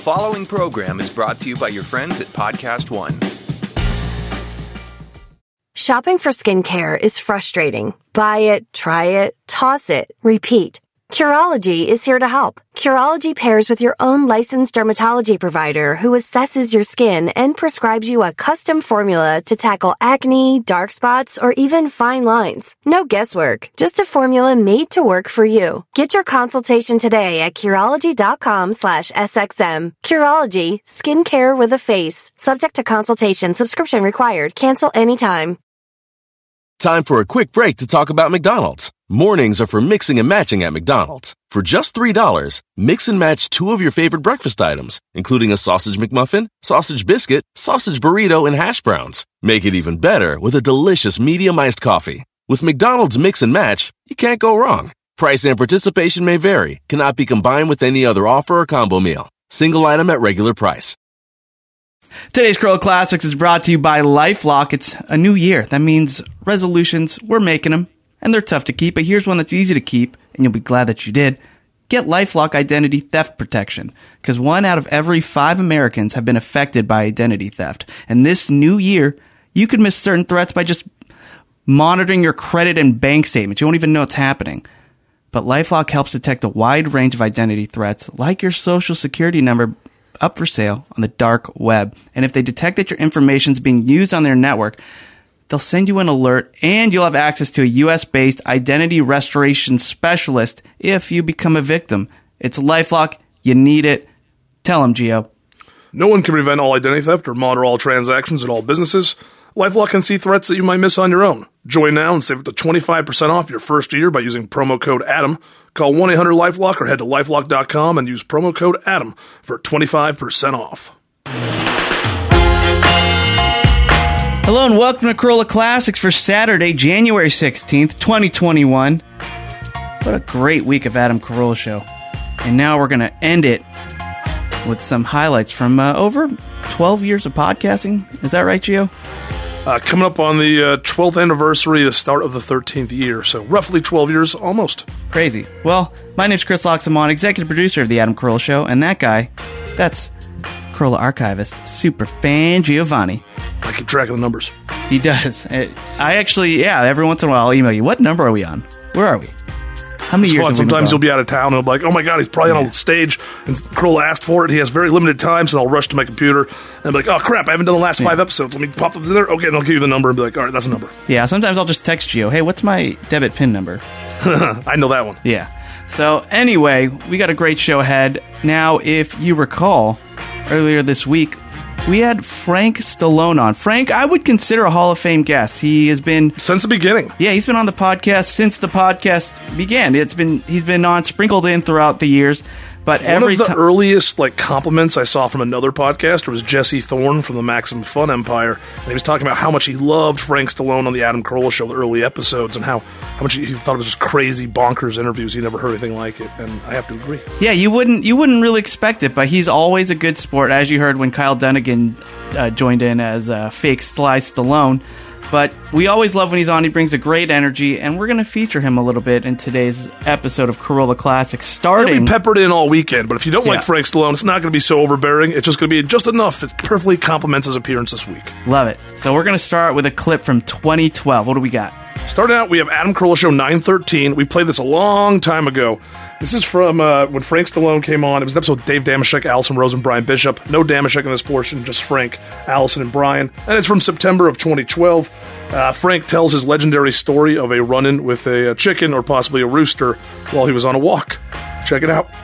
following program is brought to you by your friends at Podcast One. Shopping for skincare is frustrating. Buy it, try it, toss it, repeat. Curology is here to help. Curology pairs with your own licensed dermatology provider who assesses your skin and prescribes you a custom formula to tackle acne, dark spots, or even fine lines. No guesswork, just a formula made to work for you. Get your consultation today at Curology.com/SXM. Curology, skincare with a face. Subject to consultation, subscription required. Cancel anytime. Time for a quick break to talk about McDonald's. Mornings are for mixing and matching at McDonald's. For just $3, mix and match 2 of your favorite breakfast items, including a sausage McMuffin, sausage biscuit, sausage burrito, and hash browns. Make it even better with a delicious medium iced coffee. With McDonald's Mix and Match, you can't go wrong. Price and participation may vary, cannot be combined with any other offer or combo meal. Single item at regular price. Today's Corolla Classics is brought to you by LifeLock. It's a new year. That means resolutions, we're making them, and they're tough to keep, but here's one that's easy to keep, and you'll be glad that you did. Get LifeLock Identity Theft Protection, because 1 out of every 5 Americans have been affected by identity theft. And this new year, you could miss certain threats by just monitoring your credit and bank statements. You won't even know it's happening. But LifeLock helps detect a wide range of identity threats, like your social security number, up for sale on the dark web. And if they detect that your information is being used on their network, they'll send you an alert, and you'll have access to a U.S.-based identity restoration specialist if you become a victim. It's LifeLock. You need it. Tell them, Gio. No one can prevent all identity theft or monitor all transactions at all businesses. LifeLock can see threats that you might miss on your own. Join now and save up to 25% off your first year by using promo code ADAM. Call 1-800-LifeLock or head to LifeLock.com and use promo code ADAM for 25% off. Hello and welcome to Corolla Classics for Saturday, January 16th, 2021. What a great week of Adam Carolla Show. And now we're going to end it with some highlights from over 12 years of podcasting. Is that right, Gio? Coming up on the 12th anniversary, the start of the 13th year. So roughly 12 years, almost. Crazy. Well, my name's Chris Loxamon, executive producer of The Adam Carolla Show. And that guy, that's Carolla archivist, superfan Giovanni. I keep track of the numbers. He does. I actually, every once in a while I'll email you. What number are we on? Where are we? How many years? Sometimes you'll be out of town and I'll be like, oh my God, he's probably on a stage and Carolla asked for it. He has very limited time, so I'll rush to my computer and I'll be like, oh crap, I haven't done the last 5 episodes. Let me pop up there. Okay, and I'll give you the number and be like, all right, that's a number. Yeah, sometimes I'll just text Gio, hey, what's my debit PIN number? I know that one. Yeah. So anyway, we got a great show ahead. Now, if you recall, earlier this week, we had Frank Stallone on. Frank, I would consider a Hall of Fame guest. He has been... Since the beginning. Yeah, he's been on the podcast since the podcast began. He's been on, sprinkled in throughout the years. But One of the earliest compliments I saw from another podcaster was Jesse Thorne from the Maximum Fun Empire. And he was talking about how much he loved Frank Stallone on the Adam Carolla Show, the early episodes, and how much he thought it was just crazy, bonkers interviews. He never heard anything like it, and I have to agree. Yeah, you wouldn't really expect it, but he's always a good sport, as you heard when Kyle Dunnigan joined in as fake Sly Stallone. But we always love when he's on. He brings a great energy, and we're going to feature him a little bit in today's episode of Carolla Classics. Starting, he'll be peppered in all weekend, but if you don't like Frank Stallone, it's not going to be so overbearing. It's just going to be just enough. It perfectly complements his appearance this week. Love it. So we're going to start with a clip from 2012. What do we got? Starting out, we have Adam Carolla Show 913. We played this a long time ago. This is from when Frank Stallone came on. It was an episode with Dave Damashek, Allison Rose, and Brian Bishop. No Damashek in this portion, just Frank, Allison, and Brian. And it's from September of 2012. Frank tells his legendary story of a run-in with a chicken or possibly a rooster while he was on a walk. Check it out.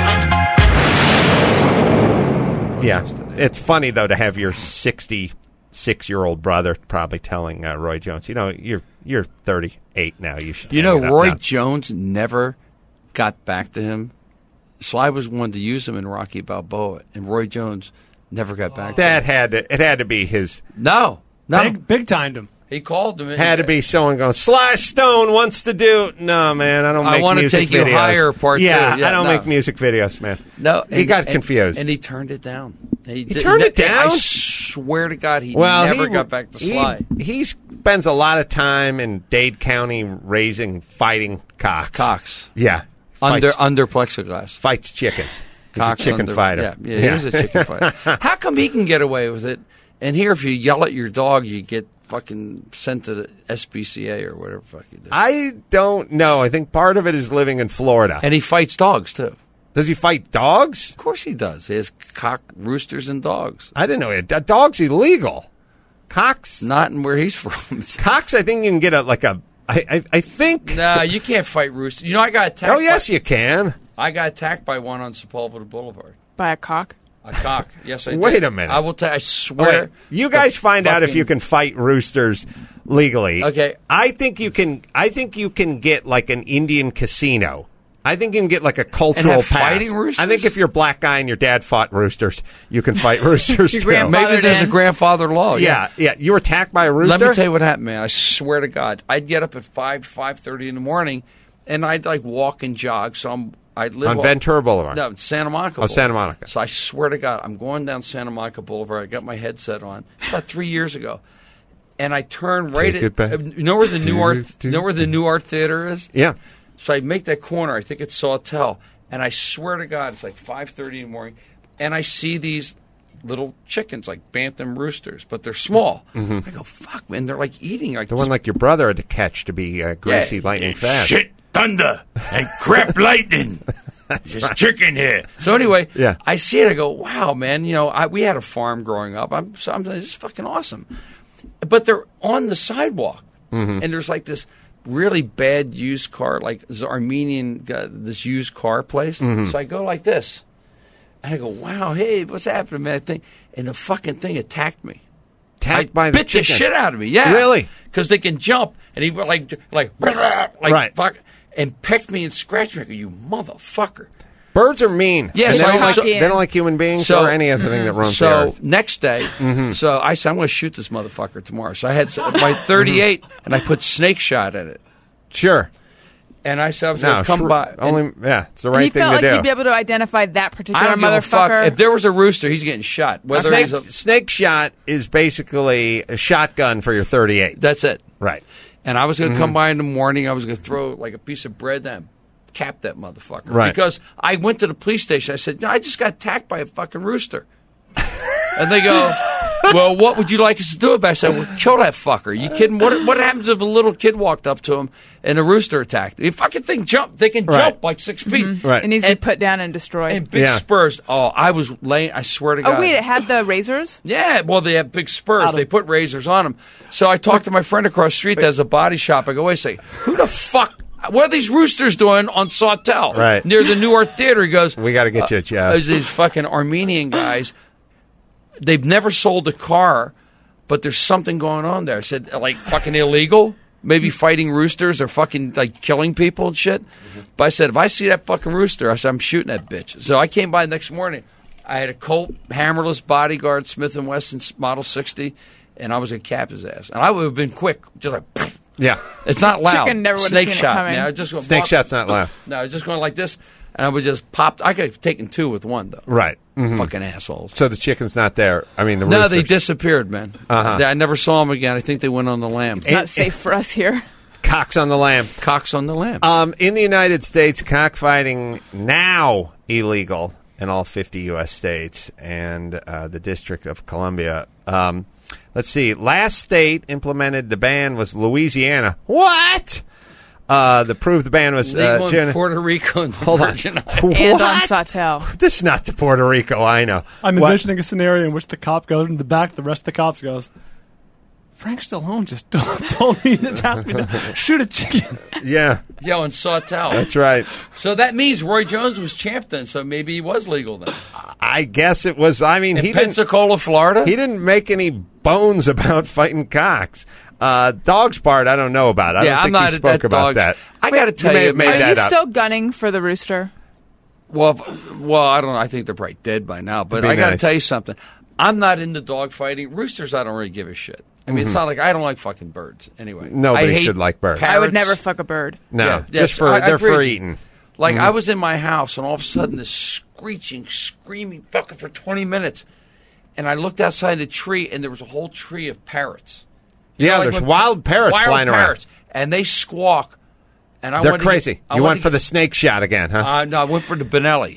Yeah, it's funny, though, to have your 66-year-old brother probably telling Roy Jones, you're 38 now. You should. Roy Jones never got back to him. Sly was one to use him in Rocky Balboa, and Roy Jones never got back to him. It had to be his. No. Big timed him. He called him. Had to be someone going, Sly Stone wants to do. No, man, I don't make music videos. I want to take you higher, part two. Yeah, I don't make music videos, man. No. He got confused. And he turned it down. He turned it down? I swear to God, he never got back to Sly. He spends a lot of time in Dade County fighting cocks. Cocks. Yeah. Under plexiglass. Fights chickens. Cox chicken on the- fighter. Yeah, he is a chicken fighter. How come he can get away with it? And here, if you yell at your dog, you get fucking sent to the SPCA or whatever the fuck you do. I don't know. I think part of it is living in Florida. And he fights dogs, too. Does he fight dogs? Of course he does. He has cock roosters and dogs. I didn't know it. A dog's illegal. Cox, Not in where he's from. Cox. I think you can get I think. Nah, you can't fight roosters. You know, I got attacked. Oh yes, you can. I got attacked by one on Sepulveda Boulevard. By a cock? A cock. Yes, I did. Wait a minute. I will tell you, I All swear. right. You guys find out if fucking- you can fight roosters legally. Okay. I think you can. I think you can get like an Indian casino. I think you can get like a cultural And have pass. fighting roosters? I think if you're a black guy and your dad fought roosters, you can fight roosters Your too. grandfather- Maybe there's a in. grandfather law. Yeah, yeah. You were attacked by a rooster. Let me tell you what happened, man. I swear to God, I'd get up at 5:30 in the morning, and I'd like walk and jog. So I'd live On Ventura Boulevard. No, Santa Monica. Oh, Santa Monica. So I swear to God, I'm going down Santa Monica Boulevard. I got my headset on. It's about 3 years ago, and I turn right Take it back. You know where the New Art? You know where the New Art Theater is? Yeah. So I make that corner. I think it's Sawtell, and I swear to God, it's like 5:30 in the morning, and I see these little chickens, like bantam roosters, but they're small. I go, fuck, man, they're like eating like The one like your brother had to catch to be greasy, lightning fast. Shit, thunder, and crap lightning. There's chicken here. So anyway, Yeah. I see it. I go, wow, man. You know, we had a farm growing up. I'm this is fucking awesome. But they're on the sidewalk, and there's like this really bad used car, like this Armenian, this used car place. So I go like this, and I go, wow, hey, what's happening, man? And the fucking thing attacked me. Attacked by the bit chicken. the shit out of me. Yeah, Really? Because they can jump, and he like Right. fuck, and pecked me and scratched me. I go, you motherfucker. Birds are mean. Yes, And they, don't like, so- they don't like human beings So- or any other thing that roams the So earth. next day, so I said, I'm going to shoot this motherfucker tomorrow. So I had my 38, and I put snake shot in it. Sure. And I said I was No, going to come by. it's the And right you thing felt to like do. you'd be able to identify that I particular don't give a fuck. motherfucker. If there was a rooster, he's getting shot. Whether snake, he's a, snake shot is basically a shotgun for your 38. that's it. Right. And I was going to come by in the morning. I was going to throw like a piece of bread and cap that motherfucker. Right. Because I went to the police station. I said, no, I just got attacked by a fucking rooster. And they go, well, what would you like us to do about it? I said, well, kill that fucker. You kidding? What happens if a little kid walked up to him and a rooster attacked him? The fucking thing jumped. They can Right. jump like 6 feet. Right. It needs to be put down and destroyed. And big Yeah. spurs. Oh, I was laying, I swear to God. Oh, wait, it had the razors? Yeah, well, they have big spurs. Out They of- put razors on them. So I talked to my friend across the street that has a body shop. I go, wait a second. Who the fuck? What are these roosters doing on Sawtell? Right. Near the New Art Theater. He goes, We got to get you a job. there's these fucking Armenian guys. They've never sold a car, but there's something going on there. I said, like, fucking illegal? Maybe fighting roosters or fucking, like, killing people and shit? But I said, if I see that fucking rooster, I said, I'm shooting that bitch. So I came by the next morning. I had a Colt hammerless bodyguard Smith & Wesson Model 60, and I was going to cap his ass. And I would have been quick, just like, Yeah. it's not loud. Chicken never would've Snake seen it shot. coming. Man. I was just going Snake shot's not loud. No, I was just going like this, and I would just pop. I could have taken two with one, though. Right. Mhm. Fucking assholes. So the chicken's not there. I mean, the No, roosters. they disappeared, man. I never saw them again. I think they went on the lamb. It's not safe for us here. Cocks on the lamb. Cocks on the lamb. In the United States, cockfighting now illegal in all 50 U.S. states and the District of Columbia. Let's see. Last state implemented the ban was Louisiana. What? The proof the ban was Legal in Jen- Puerto Rico and the Hold on. Virgin Islands. What? And on Sawtell. This is not the Puerto Rico. I know. I'm What? envisioning a scenario in which the cop goes in the back, the rest of the cops goes, Frank Stallone just told me to ask me to shoot a chicken. Yeah, Yo, and Sawtell. that's right. So that means Roy Jones was champ then, so maybe he was legal then. I guess it was. I mean, In he didn't. Pensacola, Florida? He didn't make any bones about fighting cocks. Dogs part, I don't know about. I Yeah, don't I'm think not he at spoke that about dogs. that. I got to tell may you, have made Are that you up. still gunning for the rooster? well, I don't know. I think they're probably dead by now. But It'd be I got to nice. tell you something. I'm not into dog fighting. Roosters, I don't really give a shit. I mean, it's not like I don't like fucking birds. Anyway, Nobody I hate should like birds. I would parrots. never fuck a bird. No, Yeah, just yes, for I they're agree for with you. eating. Like, I was in my house, and all of a sudden, this screeching, screaming, fucking for 20 minutes. And I looked outside the tree, and there was a whole tree of parrots. You Yeah, know, like there's when- wild parrots flying parrots, and they squawk. And I around. They're wanted to crazy. get- I You wanted went to for get- the snake shot again, huh? No, I went for the Benelli.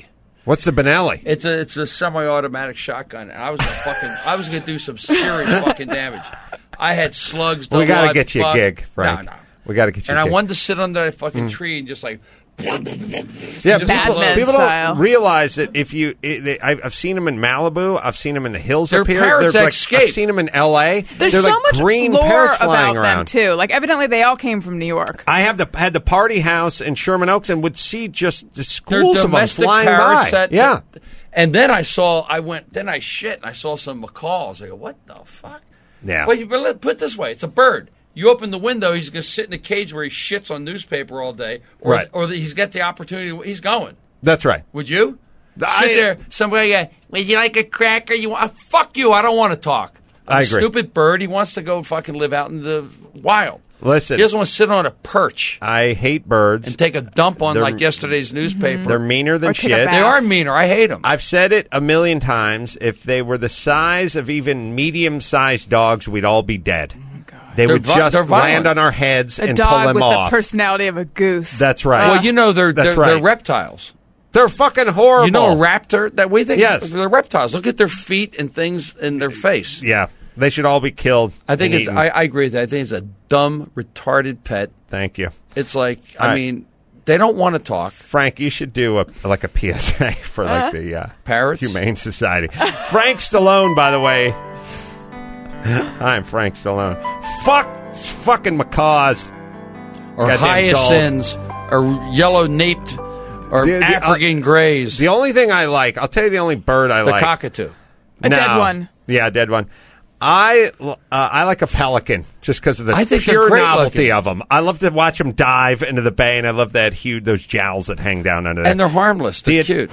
What's the Benelli? It's a semi-automatic shotgun. And I was going to do some serious fucking damage. I had slugs. We got to get you a gig, Frank. No. We got to get you. And a I gig. wanted to sit under that fucking tree and just like. Yeah, Batman people style. don't realize that if you, I've seen them in Malibu, I've seen them in the hills They're up here. parrots They're that like, escape. I've seen them in L.A. There's They're so like much green lore parrots about flying them around. too. Like evidently they all came from New York. I had the party house in Sherman Oaks and would see just the They're schools of them domestic flying by. parrots that- Yeah. And then I shit and I saw some macaws. I go, what the fuck? Yeah. Well, but put it this way, it's a bird. You open the window, he's going to sit in a cage where he shits on newspaper all day, or he's got the opportunity. He's going. That's right. Would you sit there? Somebody, would you like a cracker? You want? Fuck you! I don't want to talk. I agree. Stupid bird. He wants to go fucking live out in the wild. Listen, he doesn't want to sit on a perch I hate birds. and take a dump on They're- like yesterday's newspaper. They're meaner than Or take a shit. bath. They are meaner. I hate them. I've said it a million times. If they were the size of even medium-sized dogs, we'd all be dead. They They're would vi- just they're violent. land on our heads A and pull dog them with off. the personality of a goose. That's right. Well, you know they're right. reptiles. They're fucking horrible. You know a raptor that we think Yes. they're reptiles. Look at their feet and things in their face. Yeah, they should all be killed. I think and it's. eaten. I agree with that. I think it's a dumb, retarded pet. Thank you, It's like All right. mean, they don't want to talk. Frank. You should do a PSA for like the Parrots? Humane Society. Frank Stallone, by the way. I'm Frank Stallone. Fucking macaws. Or Goddamn hyacinths, or yellow naped, or The- African greys. The only thing I like, I'll tell you the only bird I The like. cockatoo. A dead one. Yeah, a dead one. I like a pelican just because of the I think they're pure great novelty looking. of them. I love to watch them dive into the bay, and I love that those jowls that hang down under there. And they're harmless. They're cute.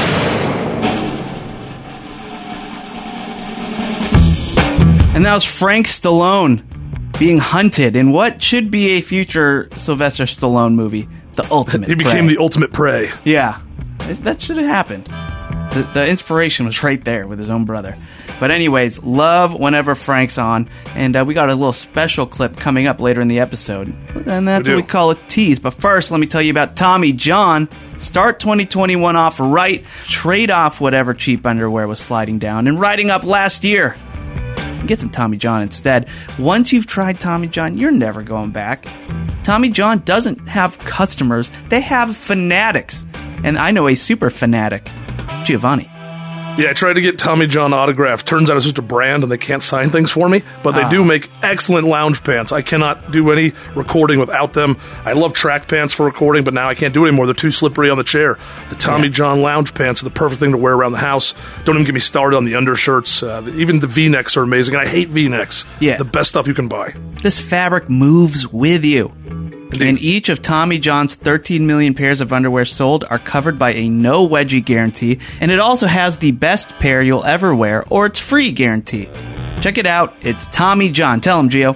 And that was Frank Stallone being hunted in what should be a future Sylvester Stallone movie, The Ultimate He became Prey. the ultimate prey. Yeah, that should have happened. The inspiration was right there with his own brother. But anyways, love whenever Frank's on. And we got a little special clip coming up later in the episode. And that's We what do. we call a tease. But first, let me tell you about Tommy John. Start 2021 off right. Trade off whatever cheap underwear was sliding down and riding up last year. Get some Tommy John instead. Once you've tried Tommy John, you're never going back. Tommy John doesn't have customers. They have fanatics. And I know a super fanatic. Giovanni. Yeah, I tried to get Tommy John autographs. Turns out it's just a brand and they can't sign things for me, but they do make excellent lounge pants. I cannot do any recording without them. I love track pants for recording, but now I can't do it anymore. They're too slippery on the chair. The Tommy John lounge pants are the perfect thing to wear around the house. Don't even get me started on the undershirts. Even the V-necks are amazing, and I hate V-necks. Yeah. The best stuff you can buy. This fabric moves with you. Indeed. And each of Tommy John's 13 million pairs of underwear sold are covered by a no wedgie guarantee, and it also has the best pair you'll ever wear, or it's free guarantee. Check it out. It's Tommy John. Tell him, Gio.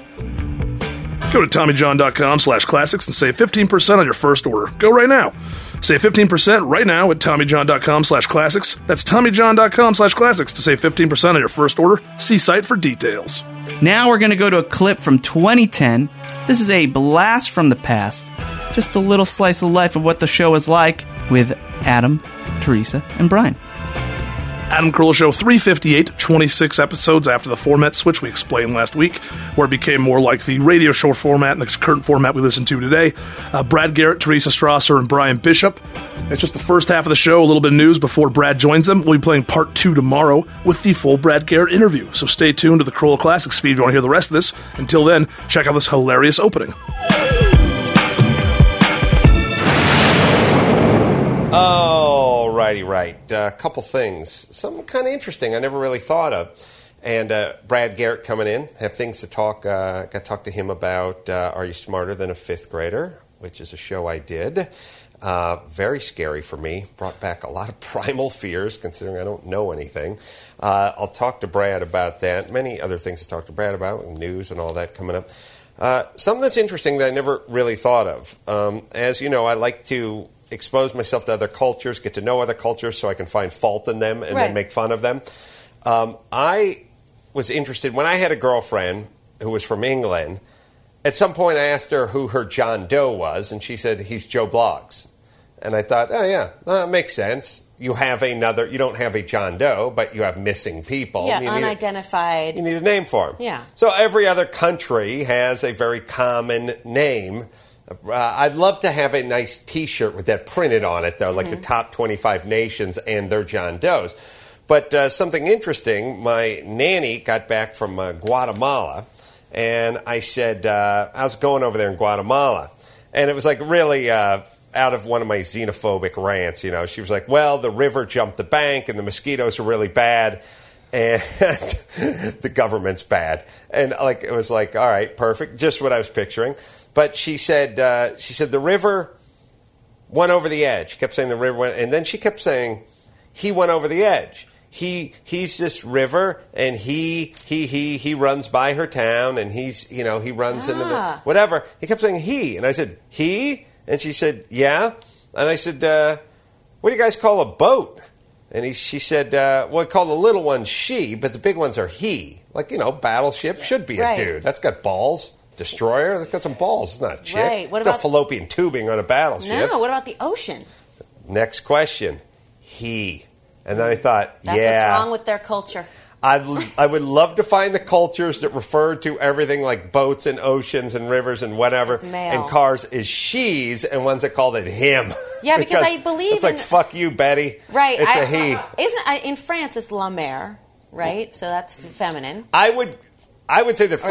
Go to TommyJohn.com/classics and save 15% on your first order. Go right now. Save 15% right now at TommyJohn.com/classics. That's TommyJohn.com/classics to save 15% on your first order. See site for details. Now we're going to go to a clip from 2010. This is a blast from the past. Just a little slice of life of what the show is like with Adam, Teresa, and Brian. Adam Carolla Show 358, 26 episodes after the format switch we explained last week, where it became more like the radio show format and the current format we listen to today. Brad Garrett, Teresa Strasser, and Brian Bishop. It's just the first half of the show, a little bit of news before Brad joins them. We'll be playing part 2 tomorrow with the full Brad Garrett interview. So stay tuned to the Carolla Classics feed if you want to hear the rest of this. Until then, check out this hilarious opening. Oh, righty, right. A couple things. Something kind of interesting I never really thought of. And Brad Garrett coming in, have things to talk. Got to talk to him about Are You Smarter Than a Fifth Grader, which is a show I did. Very scary for me. Brought back a lot of primal fears, considering I don't know anything. I'll talk to Brad about that. Many other things to talk to Brad about, news and all that coming up. Something that's interesting that I never really thought of. As you know, I like to expose myself to other cultures, get to know other cultures so I can find fault in them and then make fun of them. I was interested, when I had a girlfriend who was from England, at some point I asked her who her John Doe was, and she said, he's Joe Bloggs. And I thought, oh yeah, that makes sense. you don't have a John Doe, but you have missing people. Yeah, you unidentified. You need a name for them. Yeah. So every other country has a very common name. I'd love to have a nice T-shirt with that printed on it, though, like the top 25 nations and their John Does. But something interesting, my nanny got back from Guatemala, and I said, I was going over there in Guatemala, and it was like really out of one of my xenophobic rants. She was like, well, the river jumped the bank, and the mosquitoes are really bad, and the government's bad. And it was like, all right, perfect, just what I was picturing. But she said the river went over the edge. She kept saying the river went, and then she kept saying he went over the edge. He's this river, and he runs by her town, and he runs into the whatever. He kept saying he, and I said he, and she said yeah, and I said what do you guys call a boat? And she said well, we call the little ones she, but the big ones are he. Battleship should be a dude. That's got balls. Destroyer, that's got some balls. It's not a chick. Right. What it's about not fallopian tubing on a battleship. No. What about the ocean? Next question. He. And then I thought, That's what's wrong with their culture. I would love to find the cultures that refer to everything like boats and oceans and rivers and whatever, and cars is she's, and ones that called it him. Yeah, because I believe it's like fuck you, Betty. Right. It's a he. In France, it's la mer, right? So that's feminine. I would say that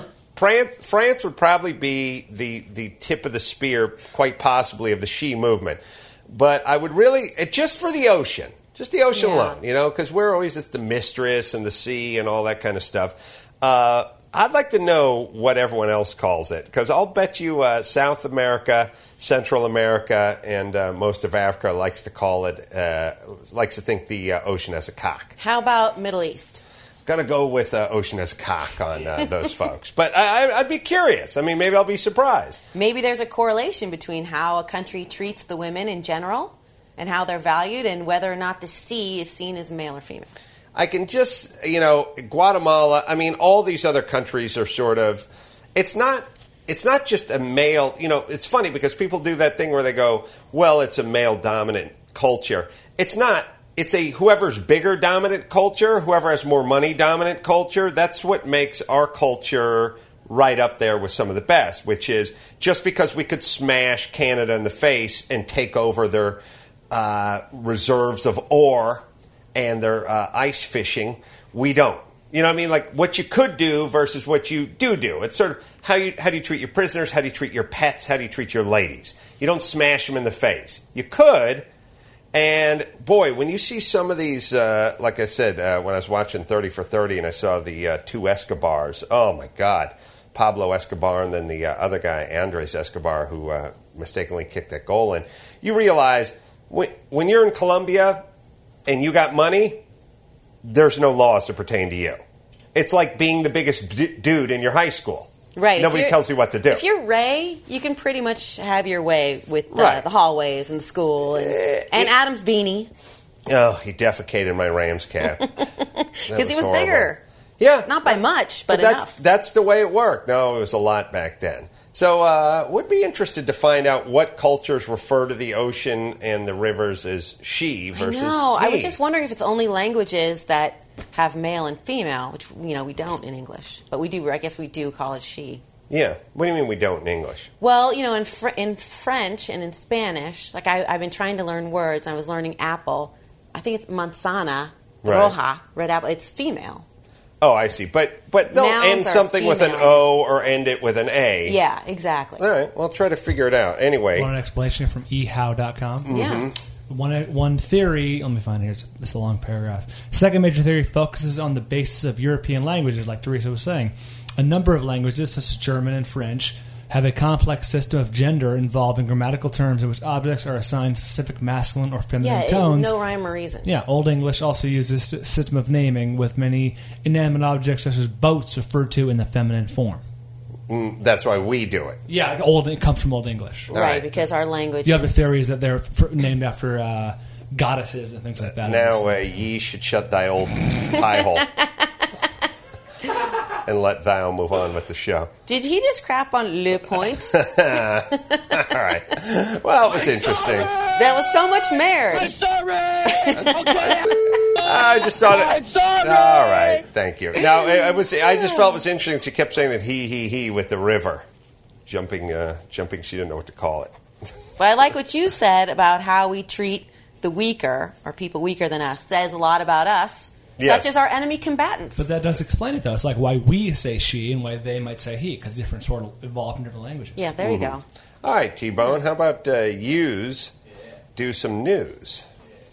France would probably be the tip of the spear, quite possibly, of the she movement. But I would really, just for the ocean. Just the ocean alone, because we're always just the mistress and the sea and all that kind of stuff. I'd like to know what everyone else calls it, because I'll bet you South America, Central America, and most of Africa likes to call it, likes to think the ocean has a cock. How about Middle East? Gonna go with ocean as a cock on those folks. But I'd be curious. I mean, maybe I'll be surprised. Maybe there's a correlation between how a country treats the women in general and how they're valued, and whether or not the sea is seen as male or female. I can just, Guatemala, I mean, all these other countries are sort of, it's not just a male, it's funny because people do that thing where they go, well, it's a male-dominant culture. It's not. It's a whoever's bigger dominant culture, whoever has more money dominant culture. That's what makes our culture right up there with some of the best, which is just because we could smash Canada in the face and take over their reserves of ore and their ice fishing, we don't. You know what I mean? Like what you could do versus what you do. It's sort of how do you treat your prisoners? How do you treat your pets? How do you treat your ladies? You don't smash them in the face. You could. And, boy, when you see some of these, like I said, when I was watching 30 for 30 and I saw the two Escobars, oh, my God. Pablo Escobar and then the other guy, Andres Escobar, who mistakenly kicked that goal in. You realize when you're in Colombia and you got money, there's no laws that pertain to you. It's like being the biggest dude in your high school. Right. Nobody tells you what to do. If you're Ray, you can pretty much have your way with the hallways and the school and Adam's beanie. Oh, he defecated in my Rams cap. Because he was bigger. Yeah. Not by much, but enough. That's the way it worked. No, it was a lot back then. So would be interested to find out what cultures refer to the ocean and the rivers as she versus he. I was just wondering if it's only languages that have male and female, which we don't in English, but we do. I guess we do call it she. Yeah. What do you mean we don't in English? Well, in French and in Spanish, like I've been trying to learn words. I was learning apple. I think it's manzana, roja, red apple. It's female. Oh, I see. But they'll end something with an O or end it with an A. Yeah, exactly. All right. Well, I'll try to figure it out. Anyway. Want an explanation from ehow.com? Mm-hmm. Yeah. One theory, let me find it here, it's a long paragraph. Second major theory focuses on the basis of European languages, like Teresa was saying. A number of languages, such as German and French, have a complex system of gender involving grammatical terms in which objects are assigned specific masculine or feminine tones. No rhyme or reason. Yeah, Old English also uses this system of naming, with many inanimate objects such as boats referred to in the feminine form. That's why we do it. Yeah, it comes from Old English. Right, because our language The other theory is that they're named after goddesses and things like that. Now ye should shut thy old pie hole. and let Val move on with the show. Did he just crap on Le Point? All right. Well, it was interesting. That was so much merit. I'm sorry. I just thought it. I'm sorry. All right, thank you. No, it was. I just felt it was interesting. She kept saying that he with the river, jumping. She didn't know what to call it. But I like what you said about how we treat the weaker or people weaker than us. Says a lot about us, such as our enemy combatants. But that does explain it, though. It's like why we say she and why they might say he, because different sort of evolved in different languages. Yeah, there you go. All right, T-Bone. How about yous do some news?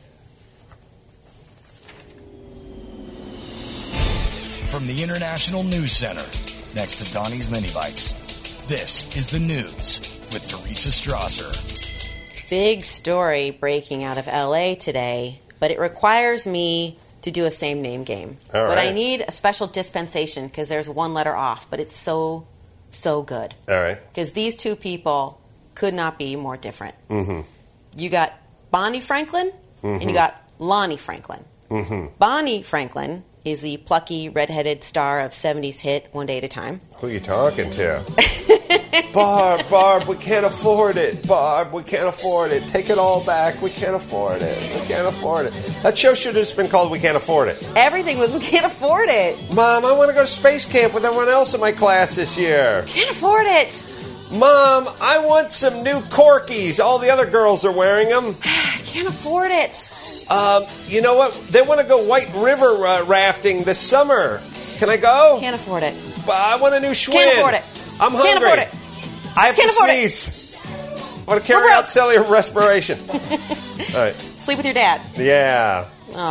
From the International News Center, next to Donnie's Mini Bikes, this is the news with Teresa Strasser. Big story breaking out of L.A. today, but it requires me to do a same name game. All right. But I need a special dispensation because there's one letter off, but it's so good. All right. Because these two people could not be more different. Mm-hmm. You got Bonnie Franklin and you got Lonnie Franklin. Mm-hmm. Bonnie Franklin is the plucky, redheaded star of 70s hit One Day at a Time. Who are you talking to? Barb, we can't afford it. Barb, we can't afford it. Take it all back. We can't afford it. We can't afford it. That show should have just been called We Can't Afford It. Everything was We Can't Afford It. Mom, I want to go to space camp with everyone else in my class this year. Can't afford it. Mom, I want some new Corkies. All the other girls are wearing them. Can't afford it. You know what? They want to go White River rafting this summer. Can I go? Can't afford it. I want a new Schwinn. Can't afford it. I'm hungry. Can't afford it. I have Can't to afford sneeze. I want to carry out cellular respiration. All right. Sleep with your dad. Yeah.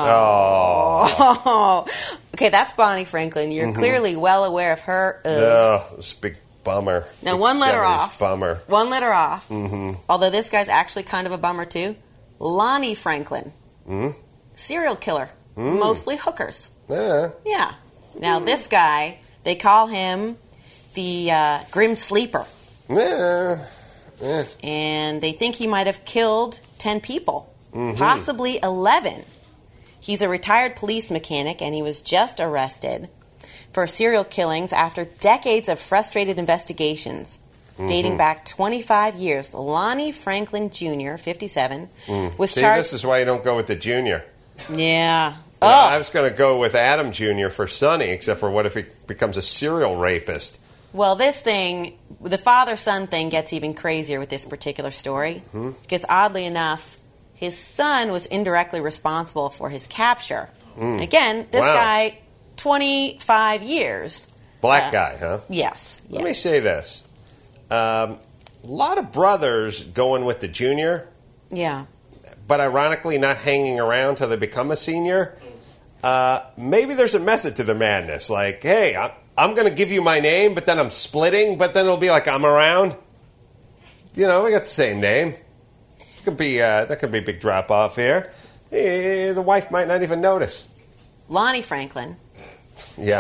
Oh. Okay, that's Bonnie Franklin. You're clearly well aware of her. This big bummer. Now, big one letter 70s off. Bummer. One letter off. Mm-hmm. Although this guy's actually kind of a bummer, too. Lonnie Franklin. Mm-hmm. Serial killer. Mostly hookers. Yeah. Yeah. Now, this guy, they call him the Grim Sleeper. Yeah. And they think he might have killed 10 people. Possibly 11. He's a retired police mechanic, and he was just arrested for serial killings after decades of frustrated investigations dating back 25 years. Lonnie Franklin Jr., 57, was charged... This is why you don't go with the junior. Yeah. I was going to go with Adam Jr. for Sonny, except for what if he becomes a serial rapist? Well, this thing, the father-son thing gets even crazier with this particular story. Because oddly enough, his son was indirectly responsible for his capture. Again, this guy, 25 years. Black guy, huh? Yes. Let me say this. A lot of brothers going with the junior. Yeah. But ironically not hanging around till they become a senior. Maybe there's a method to the madness. Like, hey, I'm going to give you my name, but then I'm splitting, but then it'll be like I'm around. You know, we got the same name. That could be a big drop-off here. The wife might not even notice. Lonnie Franklin. Yeah.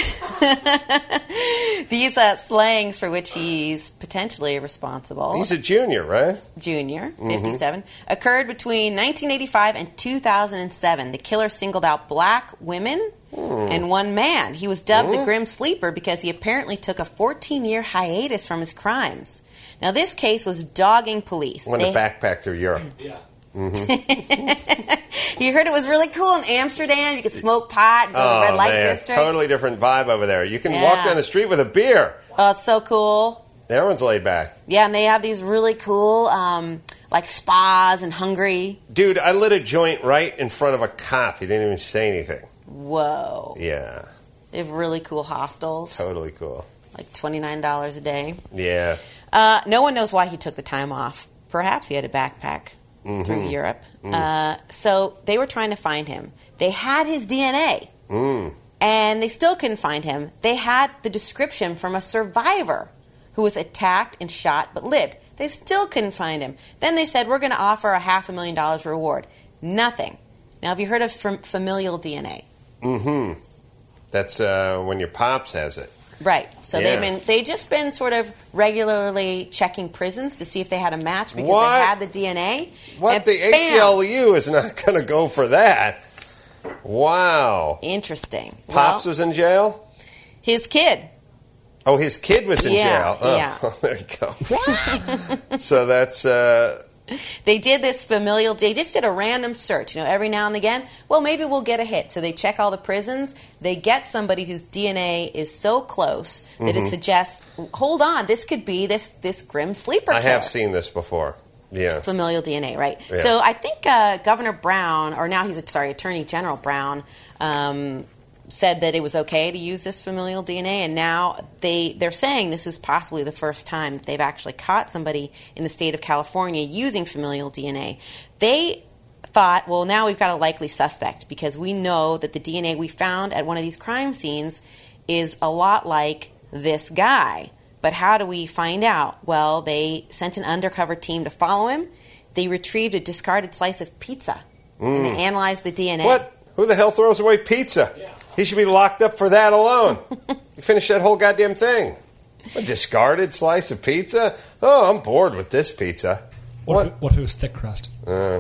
These slangs for which he's potentially responsible. He's a junior, right? Junior, 57. Occurred between 1985 and 2007. The killer singled out black women and one man. He was dubbed the Grim Sleeper because he apparently took a 14-year hiatus from his crimes. Now, this case was dogging police. Went to backpack through Europe. Yeah. You heard it was really cool in Amsterdam. You could smoke pot and go to the red light district. Totally different vibe over there. You can walk down the street with a beer. Oh, it's so cool. Everyone's laid back. Yeah, and they have these really cool, like spas and Hungary. Dude, I lit a joint right in front of a cop. He didn't even say anything. Whoa. Yeah. They have really cool hostels. Totally cool. Like $29 a day. Yeah. No one knows why he took the time off. Perhaps he had a backpack through Europe. So they were trying to find him. They had his DNA. And they still couldn't find him. They had the description from a survivor who was attacked and shot but lived. They still couldn't find him. Then they said, we're going to offer $500,000 reward. Nothing. Now, have you heard of familial DNA? That's when your pops has it. Right. So they've just been sort of regularly checking prisons to see if they had a match because they had the DNA. What? The ACLU is not going to go for that. Wow. Interesting. Pops was in jail? His kid. Oh, his kid was in jail. Oh, Yeah. There you go. So that's... They did this familial... They just did a random search, every now and again. Well, maybe we'll get a hit. So they check all the prisons. They get somebody whose DNA is so close that it suggests, hold on, this could be this grim sleeper I killer. have seen this before. Yeah. Familial DNA, right? Yeah. So I think Governor Brown, or now Attorney General Brown, said that it was okay to use this familial DNA, and now they're saying this is possibly the first time that they've actually caught somebody in the state of California using familial DNA. They thought, well, now we've got a likely suspect because we know that the DNA we found at one of these crime scenes is a lot like this guy. But how do we find out? Well, they sent an undercover team to follow him. They retrieved a discarded slice of pizza, and they analyzed the DNA. What? Who the hell throws away pizza? Yeah. He should be locked up for that alone. You finished that whole goddamn thing. A discarded slice of pizza? Oh, I'm bored with this pizza. What if it was thick crust?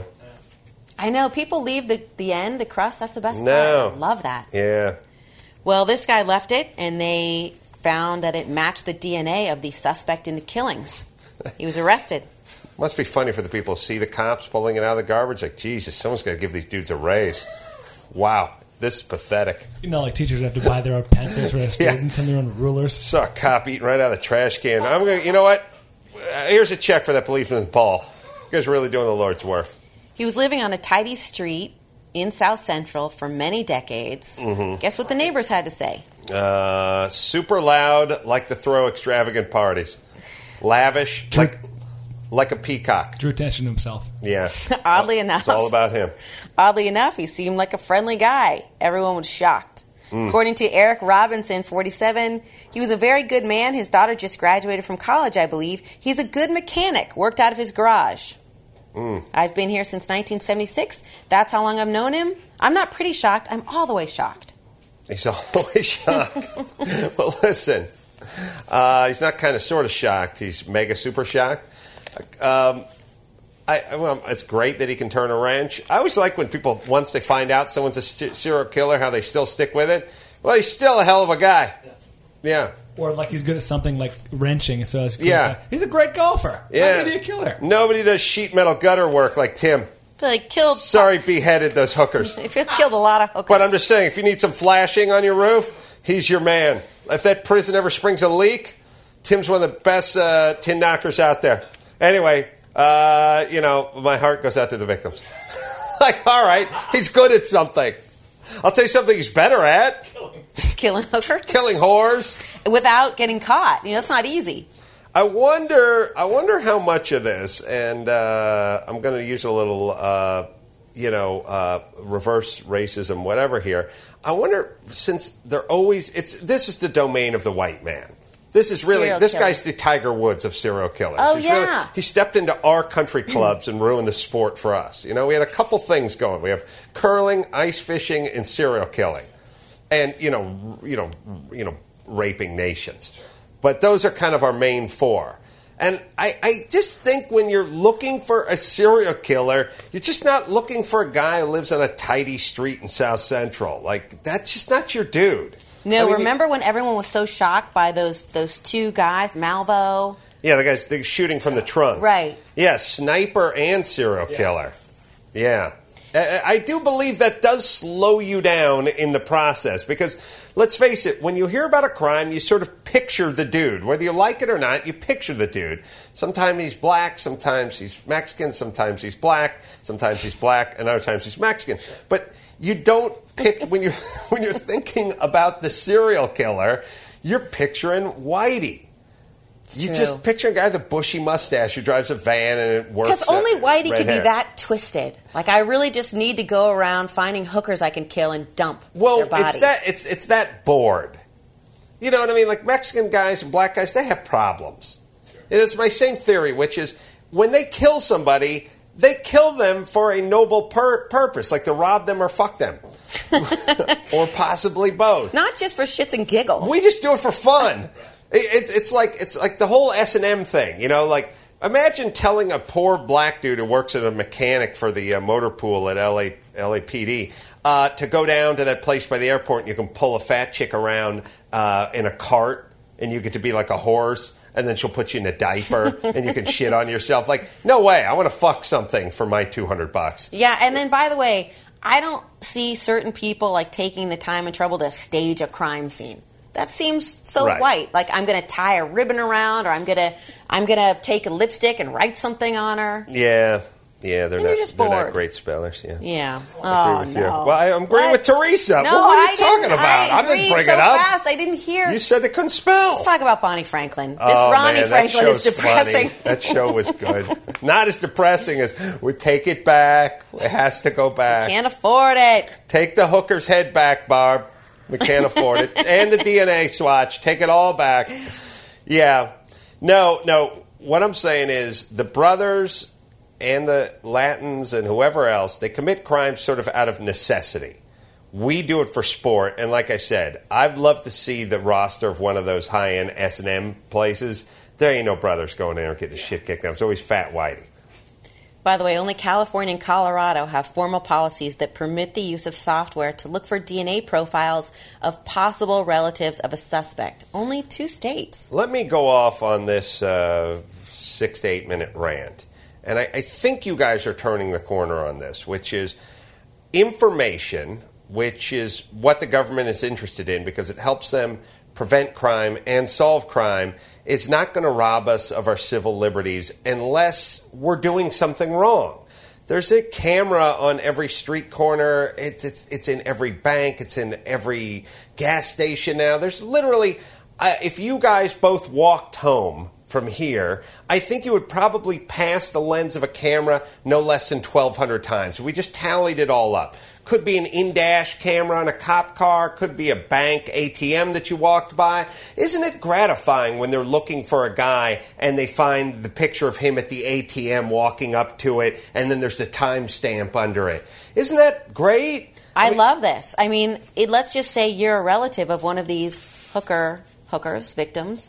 I know. People leave the end, the crust. That's the best part. I love that. Yeah. Well, this guy left it, and they found that it matched the DNA of the suspect in the killings. He was arrested. Must be funny for the people to see the cops pulling it out of the garbage. Like, Jesus, someone's got to give these dudes a raise. Wow. This is pathetic. Like teachers have to buy their own pencils for their students and their own rulers. Saw a cop eating right out of the trash can. I'm going. You know what? Here's a check for that policeman's ball. You guys are really doing the Lord's work. He was living on a tidy street in South Central for many decades. Guess what the neighbors had to say? Super loud, like to throw extravagant parties. Lavish, like a peacock. Drew attention to himself. Yeah. Oddly enough. It's all about him. Oddly enough, he seemed like a friendly guy. Everyone was shocked. According to Eric Robinson, 47, he was a very good man. His daughter just graduated from college, I believe. He's a good mechanic, worked out of his garage. I've been here since 1976. That's how long I've known him. I'm not pretty shocked. I'm all the way shocked. He's all the way shocked. Well, listen. He's not kind of sort of shocked. He's mega super shocked. It's great that he can turn a wrench. I always like when people, once they find out someone's a serial killer, how they still stick with it. Well, he's still a hell of a guy. Yeah. Or like he's good at something like wrenching. So it's he's a great golfer. Yeah. How can he be a killer? Nobody does sheet metal gutter work like Tim. Sorry, beheaded those hookers. If he killed a lot of hookers. But I'm just saying, if you need some flashing on your roof, he's your man. If that prison ever springs a leak, Tim's one of the best tin knockers out there. Anyway, my heart goes out to the victims. Like, all right, he's good at something. I'll tell you something he's better at. Killing hookers? Killing whores. Without getting caught. It's not easy. I wonder how much of this, and I'm going to use a little, reverse racism, whatever here. I wonder, since this is the domain of the white man. This is really, this guy's the Tiger Woods of serial killers. Oh, yeah. He stepped into our country clubs and ruined the sport for us. We had a couple things going. We have curling, ice fishing, and serial killing. And, raping nations. But those are kind of our main four. And I just think when you're looking for a serial killer, you're just not looking for a guy who lives on a tidy street in South Central. Like, that's just not your dude. No, remember when everyone was so shocked by those two guys, Malvo? Yeah, the guys they're shooting from the trunk. Right. Yeah, sniper and serial killer. Yeah. I do believe that does slow you down in the process because, let's face it, when you hear about a crime, you sort of picture the dude. Whether you like it or not, you picture the dude. Sometimes he's black, sometimes he's Mexican, sometimes he's black, and other times he's Mexican. But you don't pick when you're thinking about the serial killer, you're picturing Whitey. You just picture a guy with a bushy mustache who drives a van and it works. Because only Whitey could be that twisted. Like, I really just need to go around finding hookers I can kill and dump their bodies. It's that bored. You know what I mean? Like, Mexican guys and black guys, they have problems. And it's my same theory, which is when they kill somebody, they kill them for a noble purpose, like to rob them or fuck them. Or possibly both. Not just for shits and giggles. We just do it for fun. It's like the whole S&M thing, like imagine telling a poor black dude who works as a mechanic for the motor pool at LAPD, to go down to that place by the airport and you can pull a fat chick around in a cart and you get to be like a horse. And then she'll put you in a diaper and you can shit on yourself. Like, no way. I want to fuck something for my $200. Yeah, and then, by the way, I don't see certain people, like, taking the time and trouble to stage a crime scene. That seems so white. Like, I'm going to tie a ribbon around, or I'm gonna take a lipstick and write something on her. Yeah. Yeah, they're they're not great spellers. Yeah. I agree with you. No. Well, I'm agreeing with Teresa. No, what are you talking about? I didn't bring so it up. Fast. I didn't hear. You said they couldn't spell. Let's talk about Bonnie Franklin. This Ronnie Franklin is depressing. Funny. That show was good. Not as depressing as we take it back. It has to go back. Can't afford it. Take the hooker's head back, Barb. We can't afford it. And the DNA swatch. Take it all back. Yeah. No. What I'm saying is the brothers and the Latins and whoever else, they commit crimes sort of out of necessity. We do it for sport. And like I said, I'd love to see the roster of one of those high-end S&M places. There ain't no brothers going there and getting the shit kicked out. It's always Fat Whitey. By the way, only California and Colorado have formal policies that permit the use of software to look for DNA profiles of possible relatives of a suspect. Only 2 states. Let me go off on this 6 to 8 minute rant. And I think you guys are turning the corner on this, which is information, which is what the government is interested in because it helps them prevent crime and solve crime, is not going to rob us of our civil liberties unless we're doing something wrong. There's a camera on every street corner. It's in every bank. It's in every gas station now. There's literally, if you guys both walked home from here, I think you would probably pass the lens of a camera no less than 1,200 times. We just tallied it all up. Could be an in-dash camera on a cop car. Could be a bank ATM that you walked by. Isn't it gratifying when they're looking for a guy and they find the picture of him at the ATM walking up to it and then there's the timestamp under it? Isn't that great? I love this. I mean, let's just say you're a relative of one of these hookers, victims,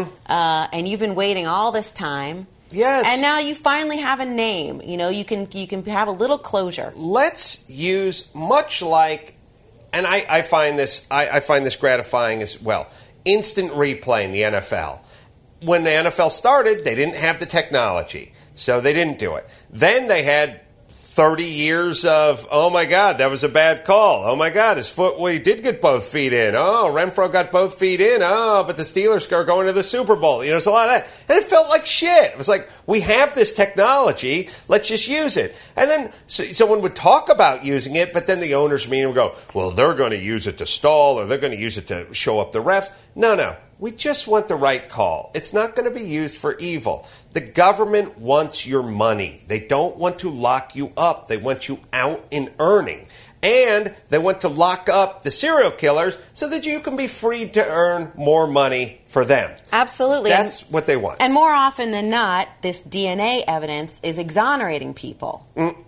and you've been waiting all this time. Yes. And now you finally have a name. You know, you can have a little closure. Let's use much like, and I find this gratifying as well. Instant replay in the NFL. When the NFL started, they didn't have the technology, so they didn't do it. Then they had 30 years of, oh my God, that was a bad call. Oh my God, he did get both feet in. Oh, Renfro got both feet in. Oh, but the Steelers are going to the Super Bowl. You know, there's a lot of that. And it felt like shit. It was like, we have this technology. Let's just use it. And then someone would talk about using it, but then the owners meeting would go, well, they're going to use it to stall or they're going to use it to show up the refs. No. We just want the right call. It's not going to be used for evil. The government wants your money. They don't want to lock you up. They want you out and earning. And they want to lock up the serial killers so that you can be free to earn more money for them. Absolutely. That's what they want. And more often than not, this DNA evidence is exonerating people.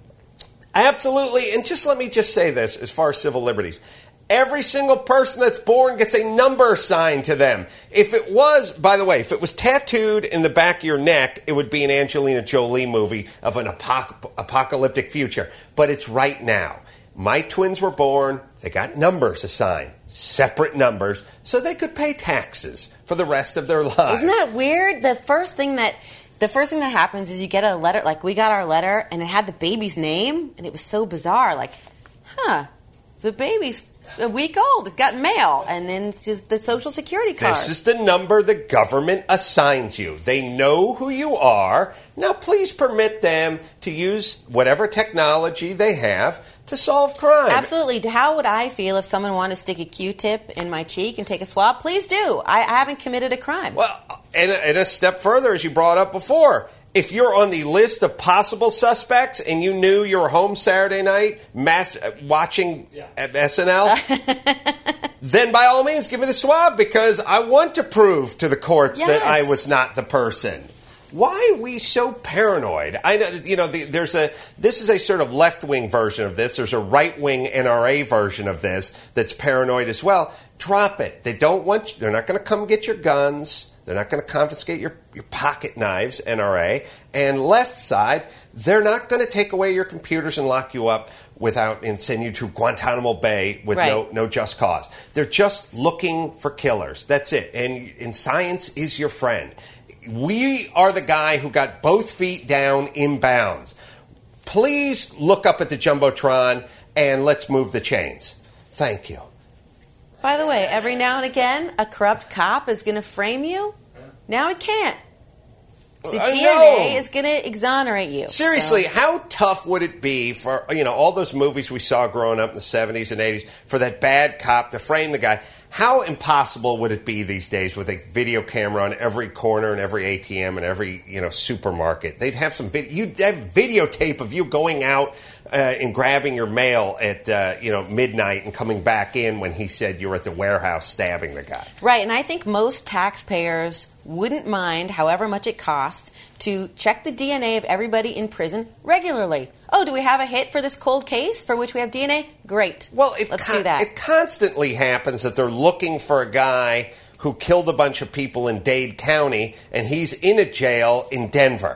Absolutely. And let me say this as far as civil liberties. Every single person that's born gets a number assigned to them. If it was tattooed in the back of your neck, it would be an Angelina Jolie movie of an apocalyptic future. But it's right now. My twins were born. They got numbers assigned, separate numbers, so they could pay taxes for the rest of their lives. Isn't that weird? The first thing that happens is you get a letter. Like, we got our letter, and it had the baby's name, and it was so bizarre. Like, the baby's a week old. It got mail. And then it's just the Social Security card. This is the number the government assigns you. They know who you are. Now, please permit them to use whatever technology they have to solve crime. Absolutely. How would I feel if someone wanted to stick a Q-tip in my cheek and take a swab? Please do. I haven't committed a crime. Well, and a step further, as you brought up before, if you're on the list of possible suspects and you knew you were home Saturday night watching SNL, then by all means give me the swab because I want to prove to the courts that I was not the person. Why are we so paranoid? I know, this is a sort of left-wing version of this. There's a right-wing NRA version of this that's paranoid as well. Drop it. They're not going to come get your guns. They're not going to confiscate your pocket knives, NRA. And left side, they're not going to take away your computers and lock you up and send you to Guantanamo Bay with Right. no just cause. They're just looking for killers. That's it. And science is your friend. We are the guy who got both feet down in bounds. Please look up at the Jumbotron and let's move the chains. Thank you. By the way, every now and again, a corrupt cop is going to frame you. Now he can't. The I DNA know. is going to exonerate you. Seriously, So- how tough would it be for, all those movies we saw growing up in the 70s and 80s for that bad cop to frame the guy? How impossible would it be these days with a video camera on every corner and every ATM and every, supermarket? They'd have you'd have videotape of you going out and grabbing your mail at, midnight and coming back in when he said you were at the warehouse stabbing the guy. Right, and I think most taxpayers wouldn't mind, however much it costs, to check the DNA of everybody in prison regularly. Oh, do we have a hit for this cold case for which we have DNA? Great. Well, let's do that. It constantly happens that they're looking for a guy who killed a bunch of people in Dade County, and he's in a jail in Denver.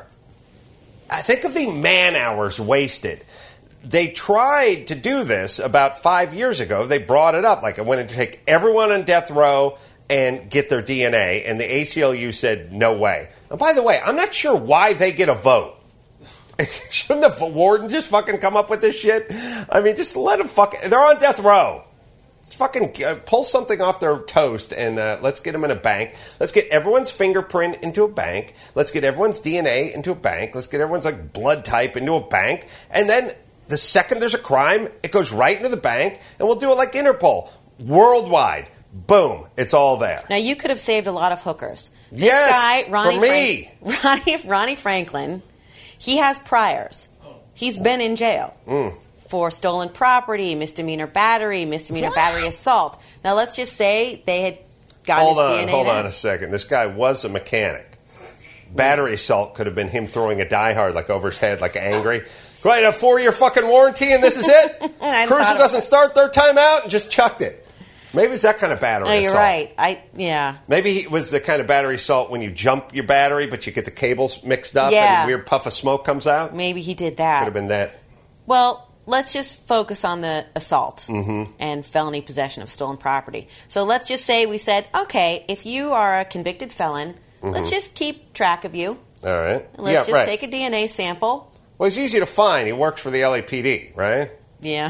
I think of the man hours wasted. They tried to do this about 5 years ago. They brought it up. Like, I wanted to take everyone on death row and get their DNA, and the ACLU said, no way. And by the way, I'm not sure why they get a vote. Shouldn't the warden just fucking come up with this shit? I mean, just let them they're on death row. Let's fucking pull something off their toast and let's get them in a bank. Let's get everyone's fingerprint into a bank. Let's get everyone's DNA into a bank. Let's get everyone's blood type into a bank. And then the second there's a crime, it goes right into the bank, and we'll do it like Interpol. Worldwide. Boom. It's all there. Now, you could have saved a lot of hookers. This Yes, guy, Ronnie for me. Ronnie Franklin, he has priors. He's been in jail for stolen property, misdemeanor battery assault. Now, let's just say they had gotten his DNA. Hold on a second. This guy was a mechanic. Battery assault could have been him throwing a diehard over his head, angry. Right, a 4-year fucking warranty, and this is it? Cruiser doesn't start, third time out, and just chucked it. Maybe it's that kind of battery assault. You're right. Yeah. Maybe it was the kind of battery assault when you jump your battery, but you get the cables mixed up Yeah. and a weird puff of smoke comes out. Maybe he did that. Could have been that. Well, let's just focus on the assault and felony possession of stolen property. So let's just say we said, okay, if you are a convicted felon, let's just keep track of you. All right. Let's just take a DNA sample. Well, he's easy to find. He works for the LAPD, right? Yeah.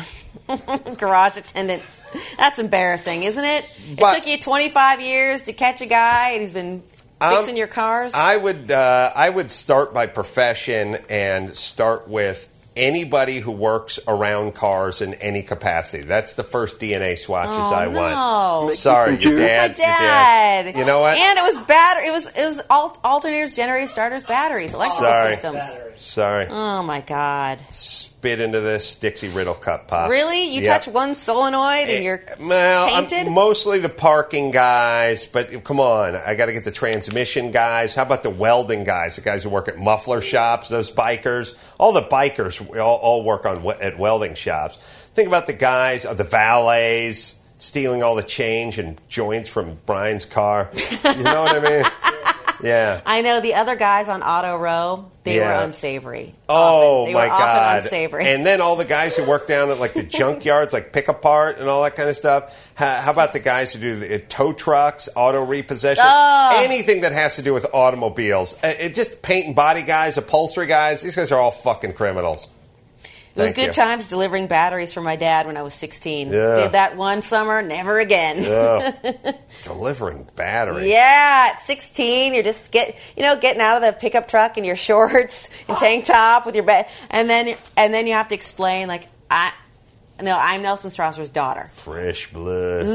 Garage attendant. That's embarrassing, isn't it? But- it took you 25 years to catch a guy, and he's been fixing your cars. I would start by profession and start with anybody who works around cars in any capacity. That's the first DNA swatches I want. No. Sorry, your dad. My dad. You know what? And it was battery. It was alternators, generators, starters, batteries, electrical systems. Sorry. Oh my God. Spit into this Dixie Riddle cup, Pop. Really? You Yep. touch one solenoid and you're tainted? Mostly the parking guys, but come on, I got to get the transmission guys. How about the welding guys, the guys who work at muffler shops, those bikers? All the bikers all work at welding shops. Think about the guys, the valets, stealing all the change and joints from Brian's car. You know what I mean? Yeah. I know the other guys on Auto Row, they Yeah. were unsavory. Oh, They my were often God. unsavory. And then all the guys who work down at the junkyards, pick apart and all that kind of stuff. How about the guys who do the tow trucks, auto repossession, anything that has to do with automobiles? Just paint and body guys, upholstery guys, these guys are all fucking criminals. It was Thank good you. times delivering batteries for my dad when I was 16. Yeah. Did that one summer, never again. Yeah. Delivering batteries. Yeah, at 16, you're just getting out of the pickup truck in your shorts and tank top with your bed, and then you have to explain I'm Nelson Strasser's daughter. Fresh blood.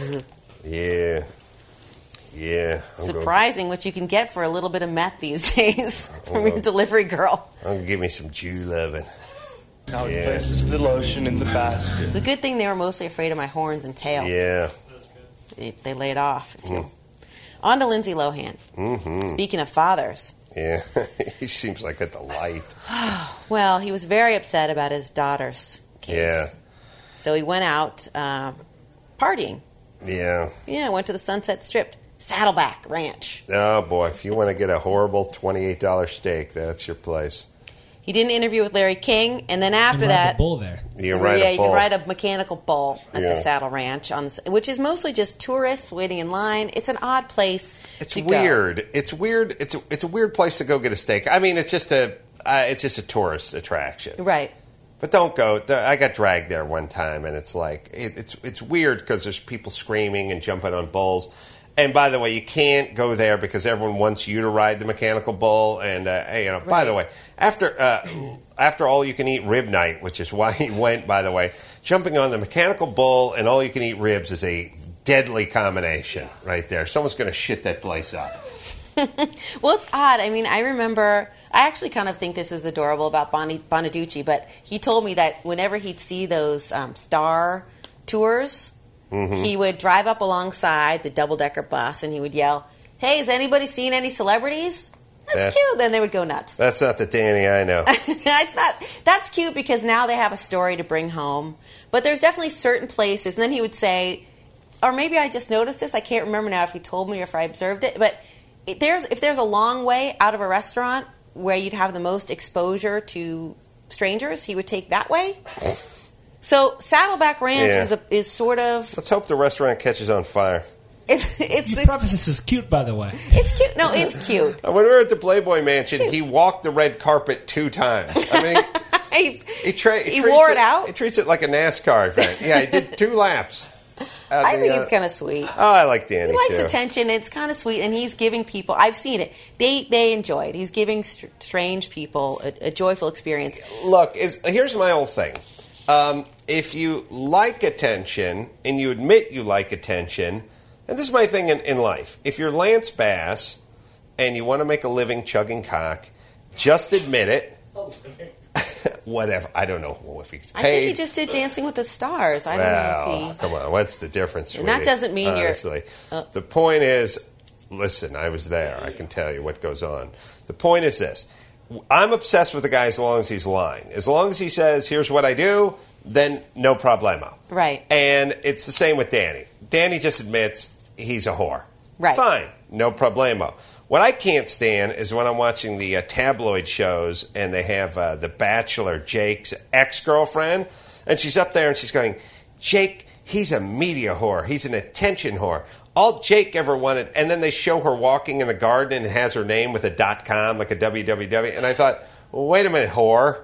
Yeah. Yeah. Surprising what you can get for a little bit of meth these days from your delivery girl. I'm going to give me some Jew loving. Now he places the lotion in the basket. It's a good thing they were mostly afraid of my horns and tail. Yeah. They laid off. On to Lindsay Lohan. Mm-hmm. Speaking of fathers. Yeah. He seems like a delight. Well, he was very upset about his daughter's case. Yeah. So he went out partying. Yeah. Yeah, went to the Sunset Strip. Saddleback Ranch. Oh, boy. If you want to get a horrible $28 steak, that's your place. He did an interview with Larry King, and then after And ride that, the bull there. You can ride a you bull. can ride a mechanical bull at Yeah. the Saddle Ranch, which is mostly just tourists waiting in line. It's an odd place. It's to weird. Go. It's weird. It's a weird place to go get a steak. I mean, it's just a tourist attraction. Right. But don't go. I got dragged there one time, and it's like it's weird because there's people screaming and jumping on bulls. And by the way, you can't go there because everyone wants you to ride the mechanical bull. And by the way, after all you can eat rib night, which is why he went. By the way, jumping on the mechanical bull and all you can eat ribs is a deadly combination right there. Someone's going to shit that place up. Well, it's odd. I mean, I remember. I actually kind of think this is adorable about Bonaducci, but he told me that whenever he'd see those star tours, he would drive up alongside the double-decker bus and he would yell, "Hey, has anybody seen any celebrities?" That's cute. Then they would go nuts. That's not the Danny I know. I thought that's cute because now they have a story to bring home. But there's definitely certain places, and then he would say, or maybe I just noticed this. I can't remember now if he told me or if I observed it, but if there's a long way out of a restaurant where you'd have the most exposure to strangers, he would take that way. So Saddleback Ranch is sort of... Let's hope the restaurant catches on fire. It's You preface this is cute, by the way. It's cute. No, it's cute. When we were at the Playboy Mansion, he walked the red carpet 2 times. I mean, he wore it out? He treats it like a NASCAR event. Yeah, he did 2 laps. I think it's kind of sweet. Oh, I like Danny, He likes too. attention. It's kind of sweet, and he's giving people... I've seen it. They enjoy it. He's giving strange people a joyful experience. Look, here's my whole thing. If you like attention, and you admit you like attention, and this is my thing in life, if you're Lance Bass, and you want to make a living chugging cock, just admit it. Whatever. I don't know if he's paid. I think he just did Dancing with the Stars. I don't know if he... Come on, what's the difference? And that doesn't mean honestly. The point is, listen, I was there. I can tell you what goes on. The point is this. I'm obsessed with the guy as long as he's lying. As long as he says, here's what I do, then no problemo. Right. And it's the same with Danny. Danny just admits he's a whore. Right. Fine. No problemo. What I can't stand is when I'm watching the tabloid shows and they have The Bachelor, Jake's ex-girlfriend, and she's up there and she's going, Jake, he's a media whore. He's an attention whore. All Jake ever wanted, and then they show her walking in the garden and it has her name with a .com, like a www. And I thought, well, wait a minute, whore.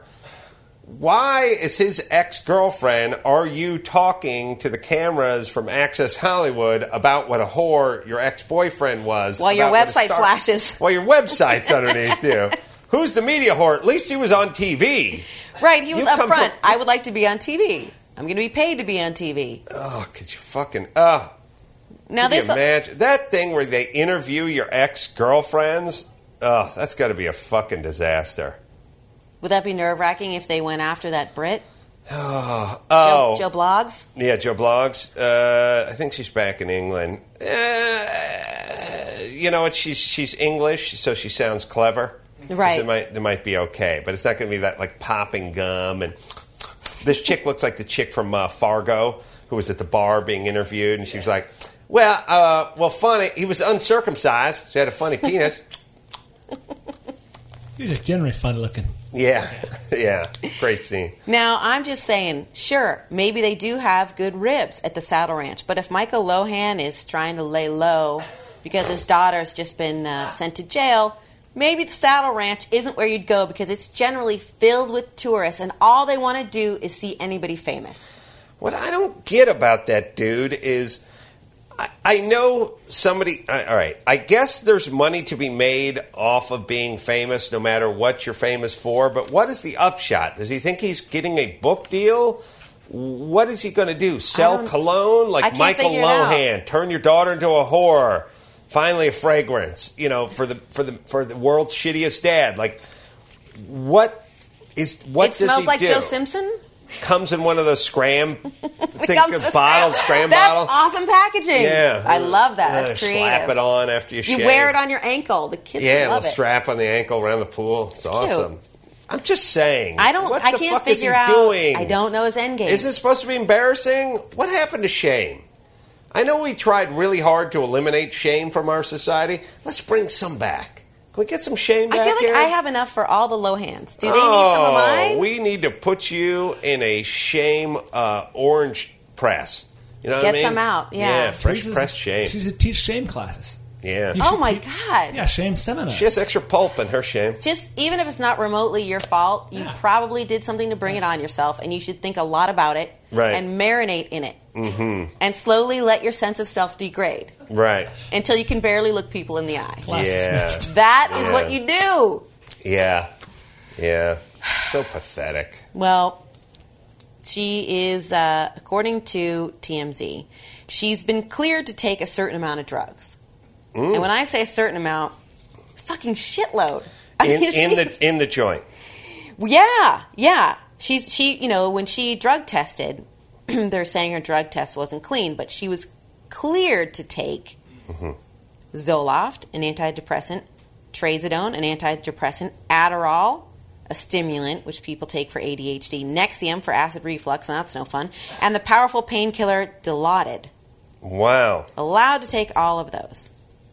Why is his ex-girlfriend, are you talking to the cameras from Access Hollywood about what a whore your ex-boyfriend was? While your website flashes. While your website's underneath you. Who's the media whore? At least he was on TV. Right, he was up front. I would like to be on TV. I'm going to be paid to be on TV. Oh, could you fucking... Now can you imagine? That thing where they interview your ex-girlfriends? Oh, that's got to be a fucking disaster. Would that be nerve-wracking if they went after that Brit? Joe Bloggs? Yeah, Joe Bloggs. I think she's back in England. You know what? She's English, so she sounds clever. Right. They might be okay, but it's not going to be that like popping gum. And this chick looks like the chick from Fargo who was at the bar being interviewed, and she was like, "Well, funny. He was uncircumcised, so he had a funny penis." He's just generally fun looking. Yeah. Great scene. Now, I'm just saying, sure, maybe they do have good ribs at the Saddle Ranch, but if Michael Lohan is trying to lay low because his daughter's just been sent to jail, maybe the Saddle Ranch isn't where you'd go because it's generally filled with tourists, and all they want to do is see anybody famous. What I don't get about that dude is... I know somebody... All right, I guess there's money to be made off of being famous no matter what you're famous for, but what is the upshot? Does he think he's getting a book deal? What is he going to do? Sell cologne like Michael Lohan? Turn your daughter into a whore? Finally a fragrance, for the world's shittiest dad. Like, what does he do? It smells like Joe Simpson? Comes in one of those bottled scram bottles. That's awesome packaging. Yeah. I love that. That's creative. Slap it on after you shave. You wear it on your ankle. The kids love it. Yeah, a strap on the ankle around the pool. It's awesome. I'm just saying. I can't figure out. Doing? I don't know his end game. Is this supposed to be embarrassing? What happened to shame? I know we tried really hard to eliminate shame from our society. Let's bring some back. Can we get some Shane back I feel like here? I have enough for all the Lohans. Do they need some of mine? We need to put you in a shame orange press. You know what I mean? Get some out, yeah. Yeah, fresh Teresa's- pressed shame. She's to teach shame classes. Yeah. You Oh should my teach- God. Yeah, shame seminars. She has extra pulp in her shame. Just even if it's not remotely your fault, you probably did something to bring it on yourself, and you should think a lot about it Right. and marinate in it. Mm-hmm. And slowly let your sense of self degrade Right. until you can barely look people in the eye. Class Yeah. dismissed. That is Yeah. what you do. Yeah. Yeah. So pathetic. Well, she is, according to TMZ, she's been cleared to take a certain amount of drugs. And when I say a certain amount, fucking shitload. I mean, In the joint. Yeah. She when she drug tested, they're saying her drug test wasn't clean, but she was cleared to take Zoloft, an antidepressant, Trazodone, an antidepressant, Adderall, a stimulant, which people take for ADHD, Nexium for acid reflux, and that's no fun, and the powerful painkiller Dilaudid. Wow. Allowed to take all of those.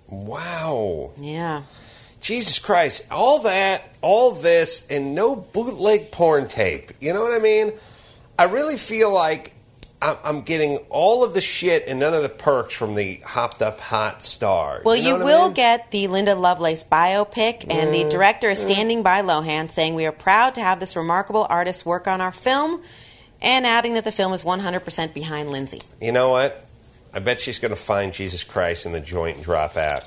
Wow. Yeah. Jesus Christ. All that, all this, and no bootleg porn tape. You know what I mean? I really feel like I'm getting all of the shit and none of the perks from the hopped up hot star. Well, you know you what I will mean? get the Linda Lovelace biopic, and the director is standing by Lohan saying, "We are proud to have this remarkable artist work on our film," and adding that the film is 100% behind Lindsay. You know what? I bet she's going to find Jesus Christ in the joint and drop out.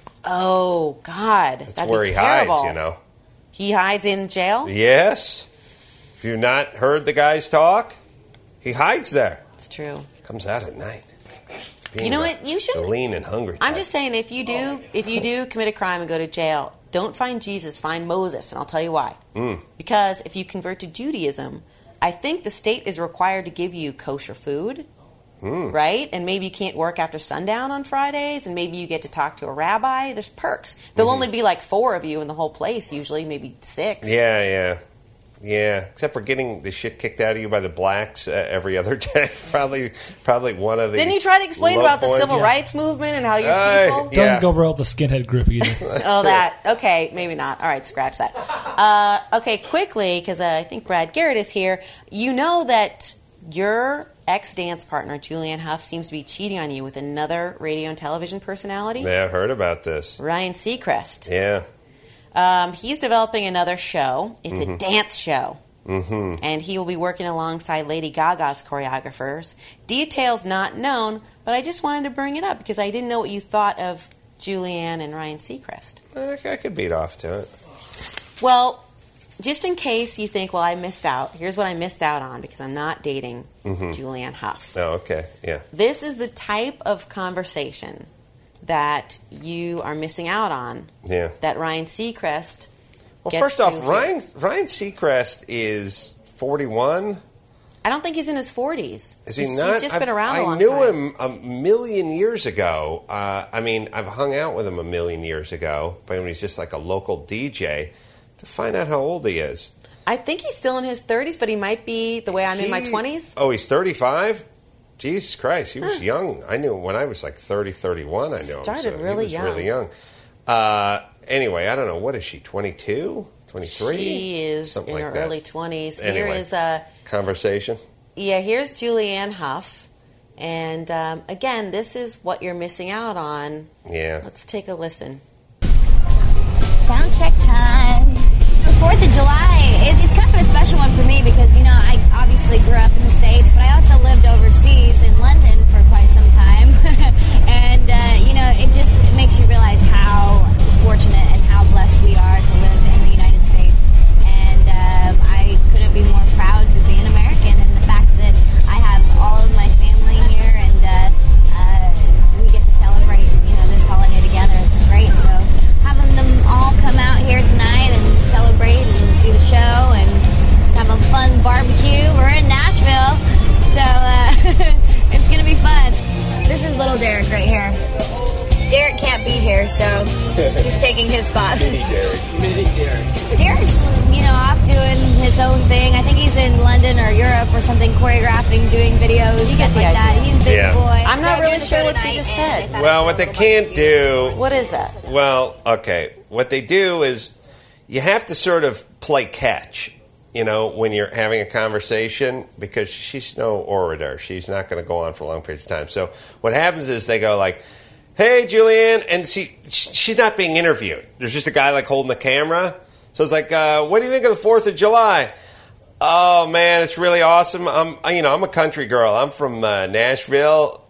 Oh, God. That's That'd where be he terrible. hides, you know. He hides in jail? Yes. Have you not heard the guys talk? He hides there. It's true. Comes out at night. Being You know the- what? You should. the lean and hungry I'm type. just saying, if you do commit a crime and go to jail, don't find Jesus, find Moses, and I'll tell you why. Because if you convert to Judaism, I think the state is required to give you kosher food, right? And maybe you can't work after sundown on Fridays, and maybe you get to talk to a rabbi. There's perks. There'll only be like 4 of you in the whole place, usually, maybe 6. Yeah. Except for getting the shit kicked out of you by the blacks every other day. Probably one of the. Didn't you try to explain low about the points. civil rights movement and how your people? Don't go over all the skinhead group either. Oh, that. Okay, maybe not. All right, scratch that. Okay, quickly, because I think Brad Garrett is here. You know that your ex-dance partner, Julianne Hough, seems to be cheating on you with another radio and television personality? Yeah, I've heard about this. Ryan Seacrest. Yeah. He's developing another show. It's a dance show. And he will be working alongside Lady Gaga's choreographers. Details not known, but I just wanted to bring it up because I didn't know what you thought of Julianne and Ryan Seacrest. I could beat off to it. Well, just in case you think, well, I missed out, here's what I missed out on because I'm not dating Julianne Hough. Oh, okay. Yeah. This is the type of conversation that you are missing out on. Yeah. That Ryan Seacrest. Well, gets first off, to Ryan Seacrest is 41. I don't think he's in his 40s. Is he He's not? just been around a long I knew time. him a million years ago. I mean, I've hung out with him a million years ago, but when he's just like a local DJ. To find out how old he is. I think he's still in his 30s, but he might be the way I'm in my 20s. Oh, he's 35? Jesus Christ, he was young. I knew him when I was like 30, 31. I knew him. Started So really he was young. really young. Anyway, I don't know. What is she, 22? 23? She is Something in like her that. early 20s. Anyway. Here is Conversation? here's Julianne Hough. And again, this is what you're missing out on. Yeah. Let's take a listen. Sound check time. 4th of July, it's kind of a special one for me because, you know, I obviously grew up in the States, but I also lived overseas in London for quite some time. And, you know, it just makes you realize how fortunate and how blessed we are to live in the United States. And I couldn't be more proud to be an American, and the fact that I have all of my family here and we get to celebrate, you know, this holiday together. It's great. So having them all come out here tonight and celebrate and do the show and just have a fun barbecue. We're in Nashville, so it's going to be fun. This is little Derek right here. Derek can't be here, so he's taking his spot. Mini Derek. Derek's, off doing his own thing. I think he's in London or Europe or something, choreographing, doing videos, stuff like that. He's a big boy. I'm not really sure what she just said. Well, what they can't do... What is that? Well, okay. What they do is you have to sort of play catch, when you're having a conversation, because she's no orator. She's not going to go on for long periods of time. So what happens is they go like, hey, Julianne, and she's not being interviewed. There's just a guy like holding the camera. So it's like, what do you think of the 4th of July? Oh, man, it's really awesome. I'm a country girl. I'm from Nashville.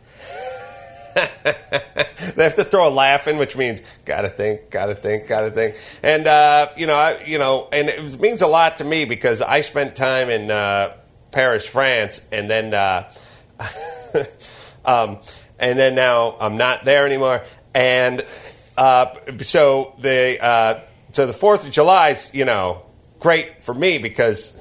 They have to throw a laugh in, which means gotta think. And and it means a lot to me because I spent time in Paris, France, and then now I'm not there anymore. And so the 4th of July is great for me because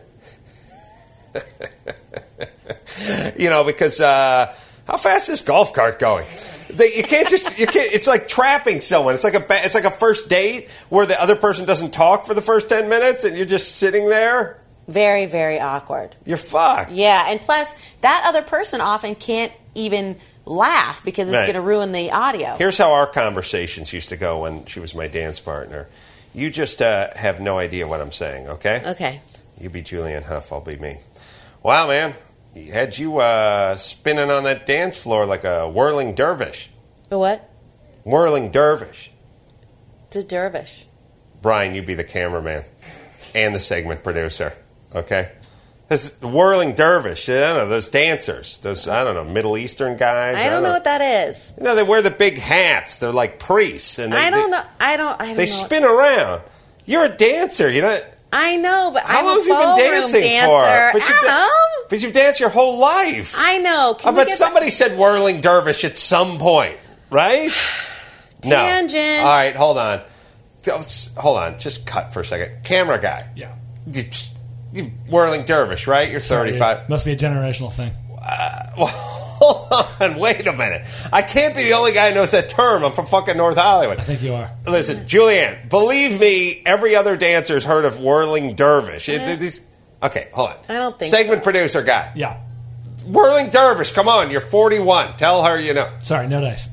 how fast is this golf cart going? You can't. It's like trapping someone. It's like a first date where the other person doesn't talk for the first 10 minutes, and you're just sitting there. Very, very awkward. You're fucked. Yeah, and plus that other person often can't even laugh because it's going to ruin the audio. Here's how our conversations used to go when she was my dance partner. You just have no idea what I'm saying. Okay. Okay. You be Julianne Hough. I'll be me. Wow, man. Had you spinning on that dance floor like a whirling dervish. A what? Whirling dervish. It's a dervish. Brian, you be the cameraman and the segment producer, okay? This the whirling dervish. I don't know, those dancers. Those, Middle Eastern guys. I don't know what that is. They wear the big hats. They're like priests. And I don't know. I don't They spin around. You're a dancer, I know, but how long have you been dancing dancer. for? But you've danced your whole life. I know. But somebody said whirling dervish at some point, right? Tangent. No. All right, hold on. Just cut for a second. Camera guy. Yeah. You whirling dervish, right? You're 35. Dude. Must be a generational thing. Hold on, wait a minute. I can't be the only guy who knows that term. I'm from fucking North Hollywood. I think you are. Listen, Julianne, believe me, every other dancer's heard of whirling dervish. Okay, hold on. I don't think Segment producer guy. Yeah. Whirling dervish, come on, you're 41. Tell her you know. Sorry, no dice.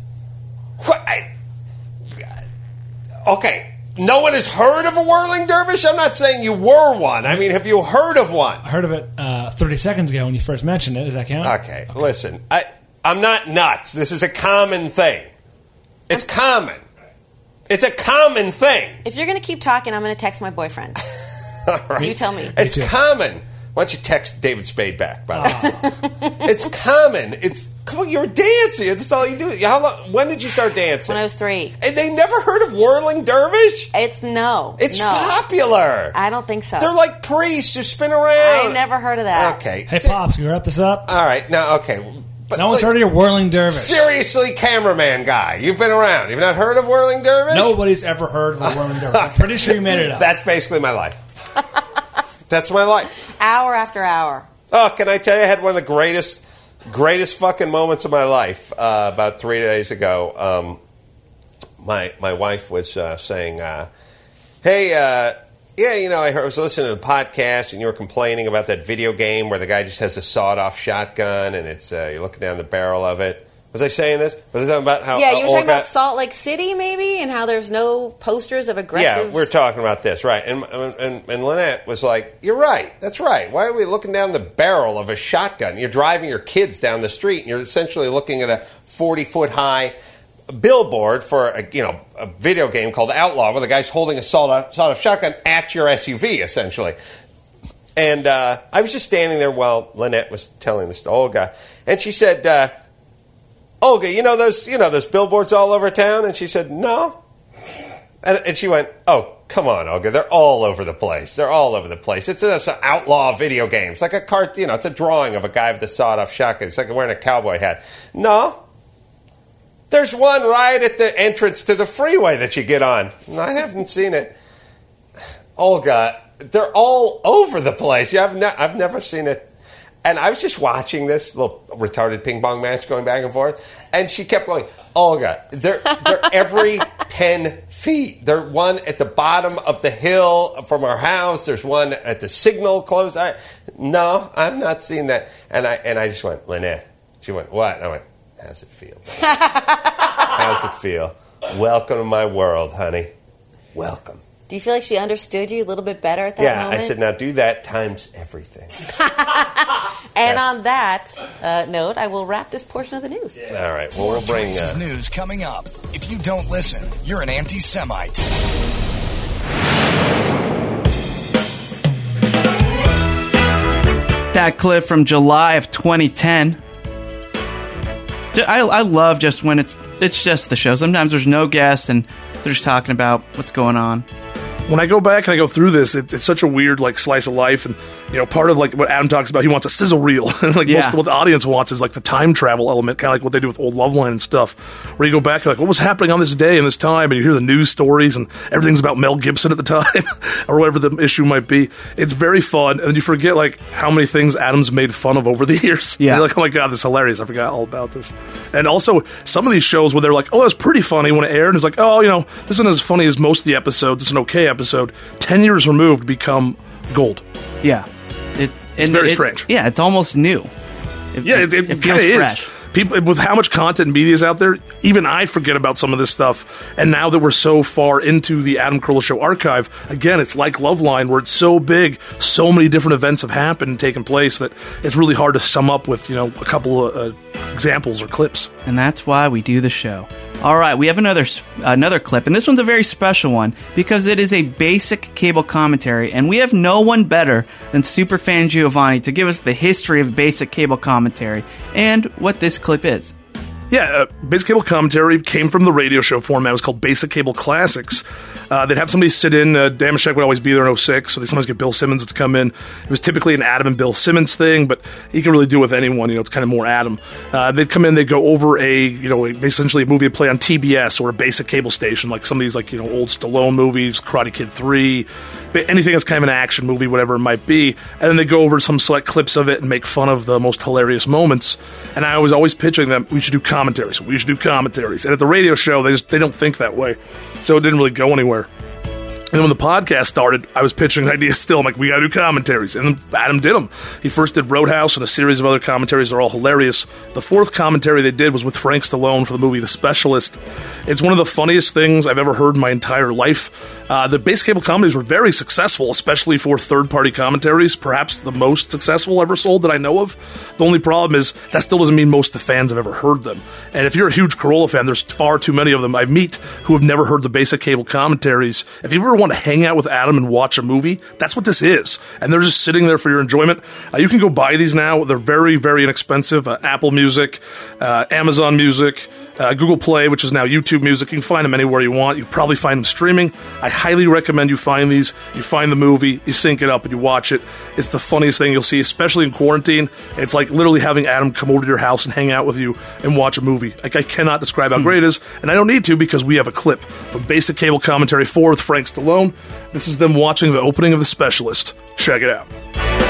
Okay, no one has heard of a whirling dervish? I'm not saying you were one. I mean, have you heard of one? I heard of it 30 seconds ago when you first mentioned it. Does that count? Okay. Listen, I'm not nuts. This is a common thing. It's common. It's a common thing. If you're going to keep talking, I'm going to text my boyfriend. All right. You tell me. It's common. Why don't you text David Spade back, by the way? It's common. Come on, you're dancing. That's all you do. When did you start dancing? When I was 3. And they never heard of whirling dervish? It's popular. I don't think so. They're like priests who spin around. I never heard of that. Okay. Hey, Pops, can you wrap this up? All right. Now, okay. But no one's heard of your whirling dervish. Seriously, cameraman guy. You've been around. You've not heard of whirling dervish? Nobody's ever heard of the whirling dervish. I'm pretty sure you made it up. That's basically my life. That's my life. Hour after hour. Oh, can I tell you, I had one of the greatest fucking moments of my life about 3 days ago. My wife was saying, hey, I was listening to the podcast and you were complaining about that video game where the guy just has a sawed-off shotgun and it's you're looking down the barrel of it. Was I saying this? Was I talking about how... Yeah, you were talking about Salt Lake City, maybe, and how there's no posters of aggressive... Yeah, we're talking about this, right. And Lynette was like, you're right, that's right. Why are we looking down the barrel of a shotgun? You're driving your kids down the street, and you're essentially looking at a 40-foot-high billboard for a video game called Outlaw, where the guy's holding a sawed-off shotgun at your SUV, essentially. And I was just standing there while Lynette was telling this to Olga, and she said... Olga, you know those billboards all over town? And she said, no. And she went, oh, come on, Olga. They're all over the place. They're all over the place. It's an outlaw video game. It's like a cartoon. It's a drawing of a guy with a sawed-off shotgun. It's like wearing a cowboy hat. No. There's one right at the entrance to the freeway that you get on. I haven't seen it. Olga, they're all over the place. I've never seen it. And I was just watching this little retarded ping pong match going back and forth, and she kept going, Olga, they're every 10 feet. There's one at the bottom of the hill from our house. There's one at the signal close. No, I'm not seeing that. And I just went, Lynette. She went, what? And I went, how's it feel? How's it feel? Welcome to my world, honey. Welcome. Do you feel like she understood you a little bit better at that moment? Yeah, I said, now do that times everything. And on that note, I will wrap this portion of the news. Yeah. All right, well, we'll bring... This news coming up. If you don't listen, you're an anti-Semite. That clip from July of 2010. I love just when it's just the show. Sometimes there's no guests and they're just talking about what's going on. When I go back and I go through this, it's such a weird like slice of life, and part of like what Adam talks about, he wants a sizzle reel, and like most of what the audience wants is like the time travel element, kind of like what they do with old Loveline and stuff. Where you go back, you're like, what was happening on this day and this time, and you hear the news stories, and everything's about Mel Gibson at the time, or whatever the issue might be. It's very fun, and you forget like how many things Adam's made fun of over the years. Yeah, you're like, oh my god, this is hilarious. I forgot all about this. And also some of these shows where they're like, oh, that was pretty funny when it aired, and it's like, oh, this isn't as funny as most of the episodes. It's an okay episode. 10 years removed become gold. Yeah. It's very strange. Yeah, it's almost new. It feels fresh. Is. People, with how much content and media is out there, even I forget about some of this stuff. And now that we're so far into the Adam Carolla Show archive, again, it's like Loveline, where it's so big, so many different events have happened and taken place that it's really hard to sum up with, a couple of examples or clips. And that's why we do the show. All right, we have another clip, and this one's a very special one because it is a basic cable commentary, and we have no one better than Superfan Giovanni to give us the history of basic cable commentary and what this clip is. Yeah, Basic Cable Commentary came from the radio show format. It was called Basic Cable Classics. They'd have somebody sit in. Damashek would always be there in 06, so they sometimes get Bill Simmons to come in. It was typically an Adam and Bill Simmons thing, but he can really do it with anyone. It's kind of more Adam. They'd come in, they'd go over essentially a movie to play on TBS or a basic cable station, like some of these old Stallone movies, Karate Kid 3, anything that's kind of an action movie, whatever it might be. And then they go over some select clips of it and make fun of the most hilarious moments. And I was always pitching them, we should do commentaries. And at the radio show, they don't think that way. So it didn't really go anywhere. And when the podcast started, I was pitching ideas still. I'm like, we got to do commentaries. And then Adam did them. He first did Roadhouse and a series of other commentaries. They're all hilarious. The fourth commentary they did was with Frank Stallone for the movie The Specialist. It's one of the funniest things I've ever heard in my entire life. The basic cable comedies were very successful, especially for third-party commentaries. Perhaps the most successful ever sold that I know of. The only problem is that still doesn't mean most of the fans have ever heard them. And if you're a huge Carolla fan, there's far too many of them I meet who have never heard the basic cable commentaries. If you ever want to hang out with Adam and watch a movie, that's what this is. And they're just sitting there for your enjoyment. You can go buy these now. They're very, very inexpensive. Apple Music, Amazon Music, Google Play, which is now YouTube Music. You can find them anywhere you want. You can probably find them streaming. I highly recommend you find these. You find the movie, you sync it up, and you watch it. It's the funniest thing you'll see, especially in quarantine. It's like literally having Adam come over to your house and hang out with you and watch a movie. Like, I cannot describe how great it is, and I don't need to because we have a clip from Basic Cable Commentary 4 with Frank Stallone. This is them watching the opening of The Specialist. Check it out.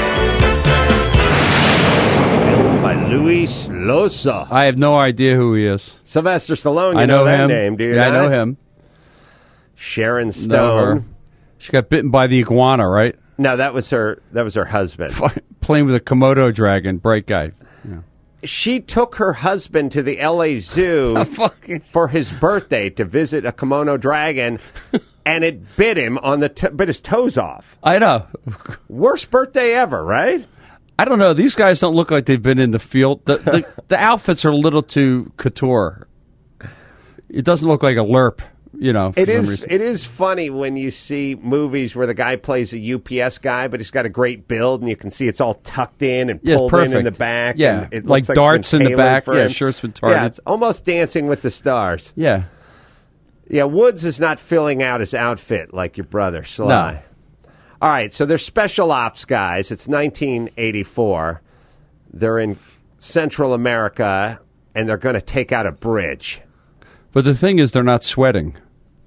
By Luis Loza. I have no idea who he is. Sylvester Stallone, I know that him. name, do you? Yeah, I know not? him. Sharon Stone. Know her. She got bitten by the iguana, right? No, that was her husband. Playing with a Komodo dragon, bright guy. Yeah. She took her husband to the LA Zoo for his birthday to visit a Komodo dragon, and it bit him on bit his toes off. I know. Worst birthday ever, right? I don't know. These guys don't look like they've been in the field. The outfits are a little too couture. It doesn't look like a LERP, It is funny when you see movies where the guy plays a UPS guy, but he's got a great build, and you can see it's all tucked in and pulled in the back. Yeah, and it like looks darts it's been in the back. for Yeah, him. sure, it's been targeted. Yeah, it's almost Dancing with the Stars. Yeah. Yeah, Woods is not filling out his outfit like your brother, Sly. No. All right, so they're special ops guys. It's 1984. They're in Central America, and they're going to take out a bridge. But the thing is, they're not sweating.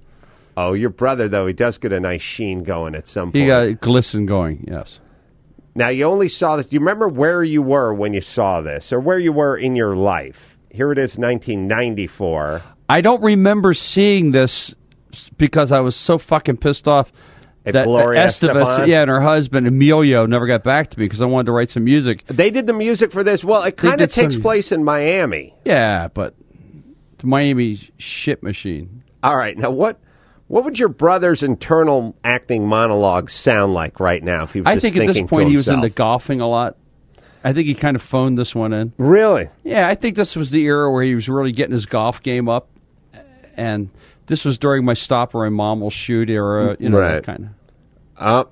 Oh, your brother, though, he does get a nice sheen going at some point. He got glisten going, yes. Now, you only saw this. Do you remember where you were when you saw this, or where you were in your life? Here it is, 1994. I don't remember seeing this because I was so fucking pissed off that Gloria Estevez, Estefan? and her husband, Emilio, never got back to me because I wanted to write some music. They did the music for this. Well, it kind of takes place in Miami. Yeah, but the Miami shit machine. All right, now what would your brother's internal acting monologue sound like right now if he was I just think at this thinking point to he was himself? into golfing a lot. I think he kind of phoned this one in. Really? Yeah, I think this was the era where he was really getting his golf game up, and this was during my Stop or My Mom Will Shoot era, you know, that kind of.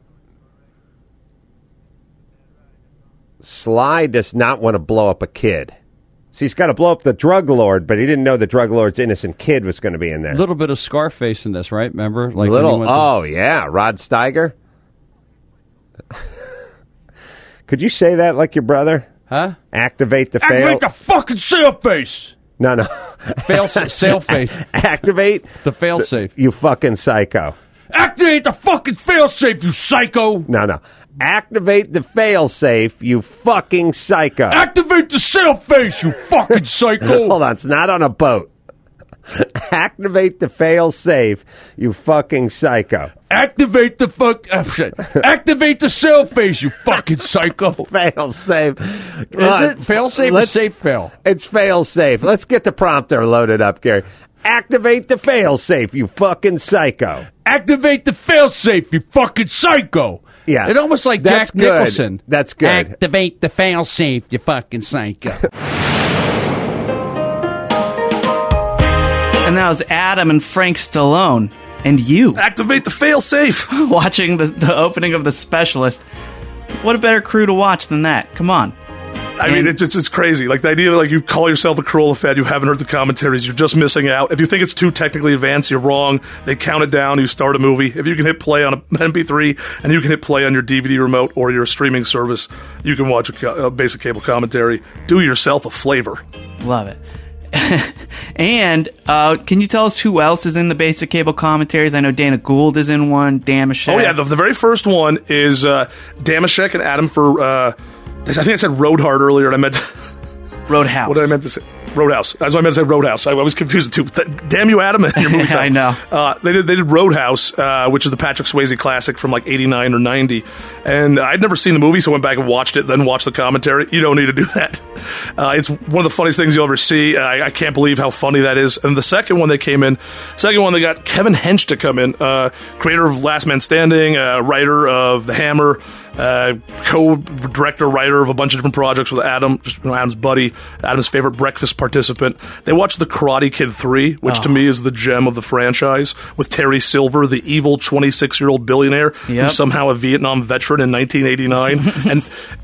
Sly does not want to blow up a kid. So he's got to blow up the drug lord, but he didn't know the drug lord's innocent kid was going to be in there. A little bit of Scarface in this, right? Remember? Like yeah, Rod Steiger. Could you say that like your brother? Huh? Activate the fail. Activate the fucking sail face. No. Sail face. Activate the fail safe. You fucking psycho. Activate the fucking fail safe, you psycho. No. Activate the fail safe, you fucking psycho. Activate the sail face, you fucking psycho. Hold on, it's not on a boat. Activate the fail safe, you fucking psycho. Activate the Activate the sail face, you fucking psycho. Fail safe. Is it fail safe or safe fail? It's fail safe. Let's get the prompter loaded up, Gary. Activate the fail safe, you fucking psycho. Activate the fail safe, you fucking psycho. Yeah. It's almost like That's Jack good. Nicholson. That's good. Activate the fail safe, you fucking psycho. And that was Adam and Frank Stallone. And you. Activate the fail-safe. Watching the opening of The Specialist. What a better crew to watch than that. Come on. I mean, it's crazy. Like, the idea that, like, you call yourself a Corolla fan, you haven't heard the commentaries, you're just missing out. If you think it's too technically advanced, you're wrong. They count it down, you start a movie. If you can hit play on an MP3, and you can hit play on your DVD remote or your streaming service, you can watch a basic cable commentary. Do yourself a flavor. Love it. And can you tell us who else is in the basic cable commentaries? I know Dana Gould is in one, Damashek. Oh, yeah, the very first one is Damashek and Adam for... I think I said Roadhard earlier, and I meant... Roadhouse. What did I meant to say? Roadhouse. That's what I meant to say. Roadhouse. I was confused too. Damn you, Adam! And your movie I know. They did Roadhouse, which is the Patrick Swayze classic from like '89 or '90, and I'd never seen the movie, so I went back and watched it. Then watched the commentary. You don't need to do that. It's one of the funniest things you'll ever see. I can't believe how funny that is. And the second one they got Kevin Hench to come in, creator of Last Man Standing, writer of The Hammer. Co-director, writer of a bunch of different projects with Adam, Adam's buddy, Adam's favorite breakfast participant. They watched The Karate Kid 3, which to me is the gem of the franchise, with Terry Silver, the evil 26-year-old billionaire who's somehow a Vietnam veteran in 1989.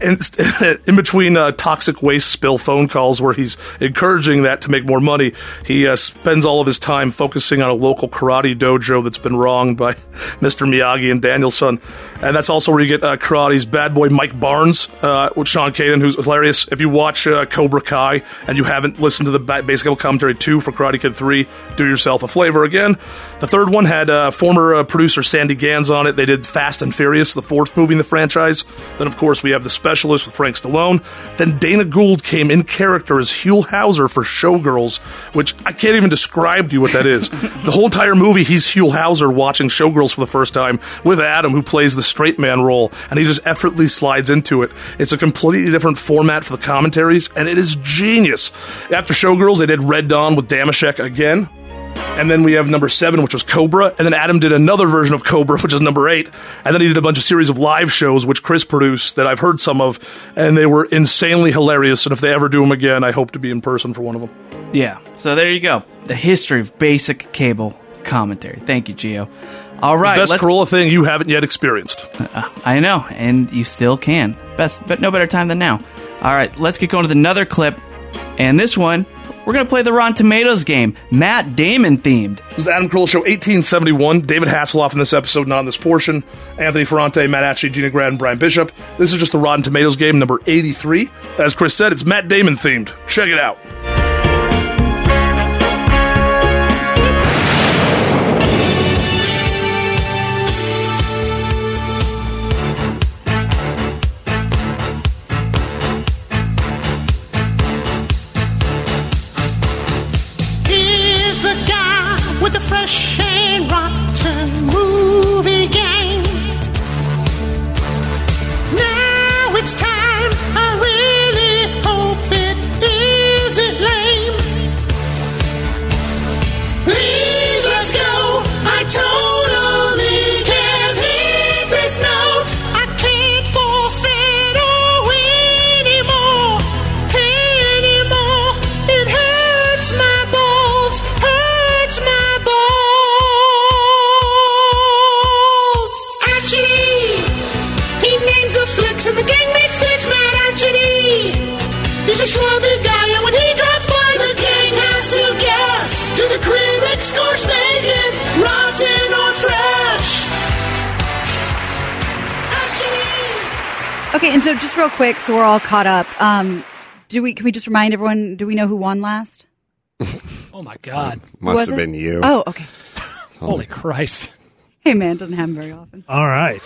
and in between toxic waste spill phone calls where he's encouraging that to make more money, he spends all of his time focusing on a local karate dojo that's been wronged by Mr. Miyagi and Danielson. And that's also where you get Karate's bad boy Mike Barnes with Sean Kaden, who's hilarious. If you watch Cobra Kai and you haven't listened to the basic level commentary 2 for Karate Kid 3, do yourself a flavor again. The third one had former producer Sandy Gans on it. They did Fast and Furious, the fourth movie in the franchise. Then, of course, we have The Specialist with Frank Stallone. Then Dana Gould came in character as Huell Hauser for Showgirls, which I can't even describe to you what that is. The whole entire movie, he's Huell Hauser watching Showgirls for the first time with Adam, who plays the straight man role, and he just effortlessly slides into it. It's a completely different format for the commentaries, and it is genius. After Showgirls, they did Red Dawn with Damashek again. And then we have number 7, which was Cobra. And then Adam did another version of Cobra, which is number 8. And then he did a bunch of series of live shows, which Chris produced, that I've heard some of. And they were insanely hilarious. And if they ever do them again, I hope to be in person for one of them. Yeah. So there you go. The history of basic cable commentary. Thank you, Gio. All right. The best Corolla thing you haven't yet experienced. I know. And you still can. But no better time than now. All right. Let's get going to another clip. And this one, we're going to play the Rotten Tomatoes game, Matt Damon themed. This is Adam Carolla Show 1871. David Hasselhoff in this episode, not in this portion. Anthony Ferrante, Matt Atchie, Gina Grad, and Brian Bishop. This is just the Rotten Tomatoes game, number 83. As Chris said, it's Matt Damon themed. Check it out. with the fresh and rotten movie gang. Now it's time, I really hope it isn't lame. Please, let's go, I totally can't hit this note. I can't force it anymore. It hurts my balls, hurts my balls. Archie, he names the flicks and the gang makes flicks, mad Archie. He's a schlubby guy, and when he drops by, the gang has to guess. Do the critics' scores make it rotten or fresh? Okay, and so just real quick, so we're all caught up. Can we just remind everyone? Do we know who won last? Oh my God! Must have been you. Oh, okay. Holy Christ! Hey, man, doesn't happen very often. All right.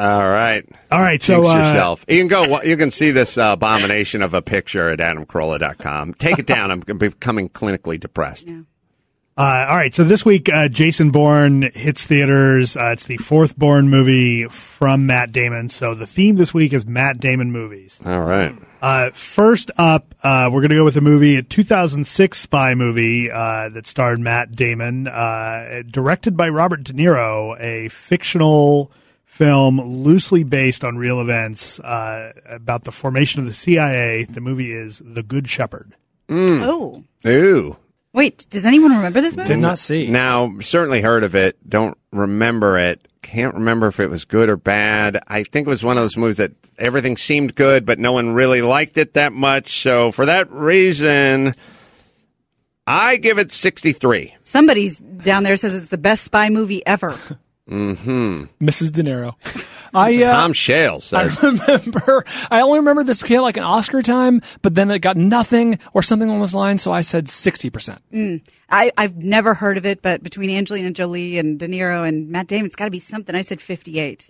So Jinx yourself. You can go. You can see this abomination of a picture at AdamCarolla.com. Take it down. I'm becoming clinically depressed. All right. So this week, Jason Bourne hits theaters. It's the fourth Bourne movie from Matt Damon. So the theme this week is Matt Damon movies. All right. First up, we're going to go with a 2006 spy movie that starred Matt Damon, directed by Robert De Niro, a fictional film loosely based on real events about the formation of the CIA. The movie is The Good Shepherd. Oh. Ooh. Wait, does anyone remember this movie? Did not see. Now, certainly heard of it. Don't remember it. Can't remember if it was good or bad. I think it was one of those movies that everything seemed good, but no one really liked it that much. So for that reason, I give it 63. Somebody's down there says it's the best spy movie ever. Mm-hmm. Mrs. De Niro. Tom Shales says. I only remember this became like an Oscar time, but then it got nothing or something along those lines, so I said 60%. I've never heard of it, but between Angelina Jolie and De Niro and Matt Damon, it's got to be something. I said 58.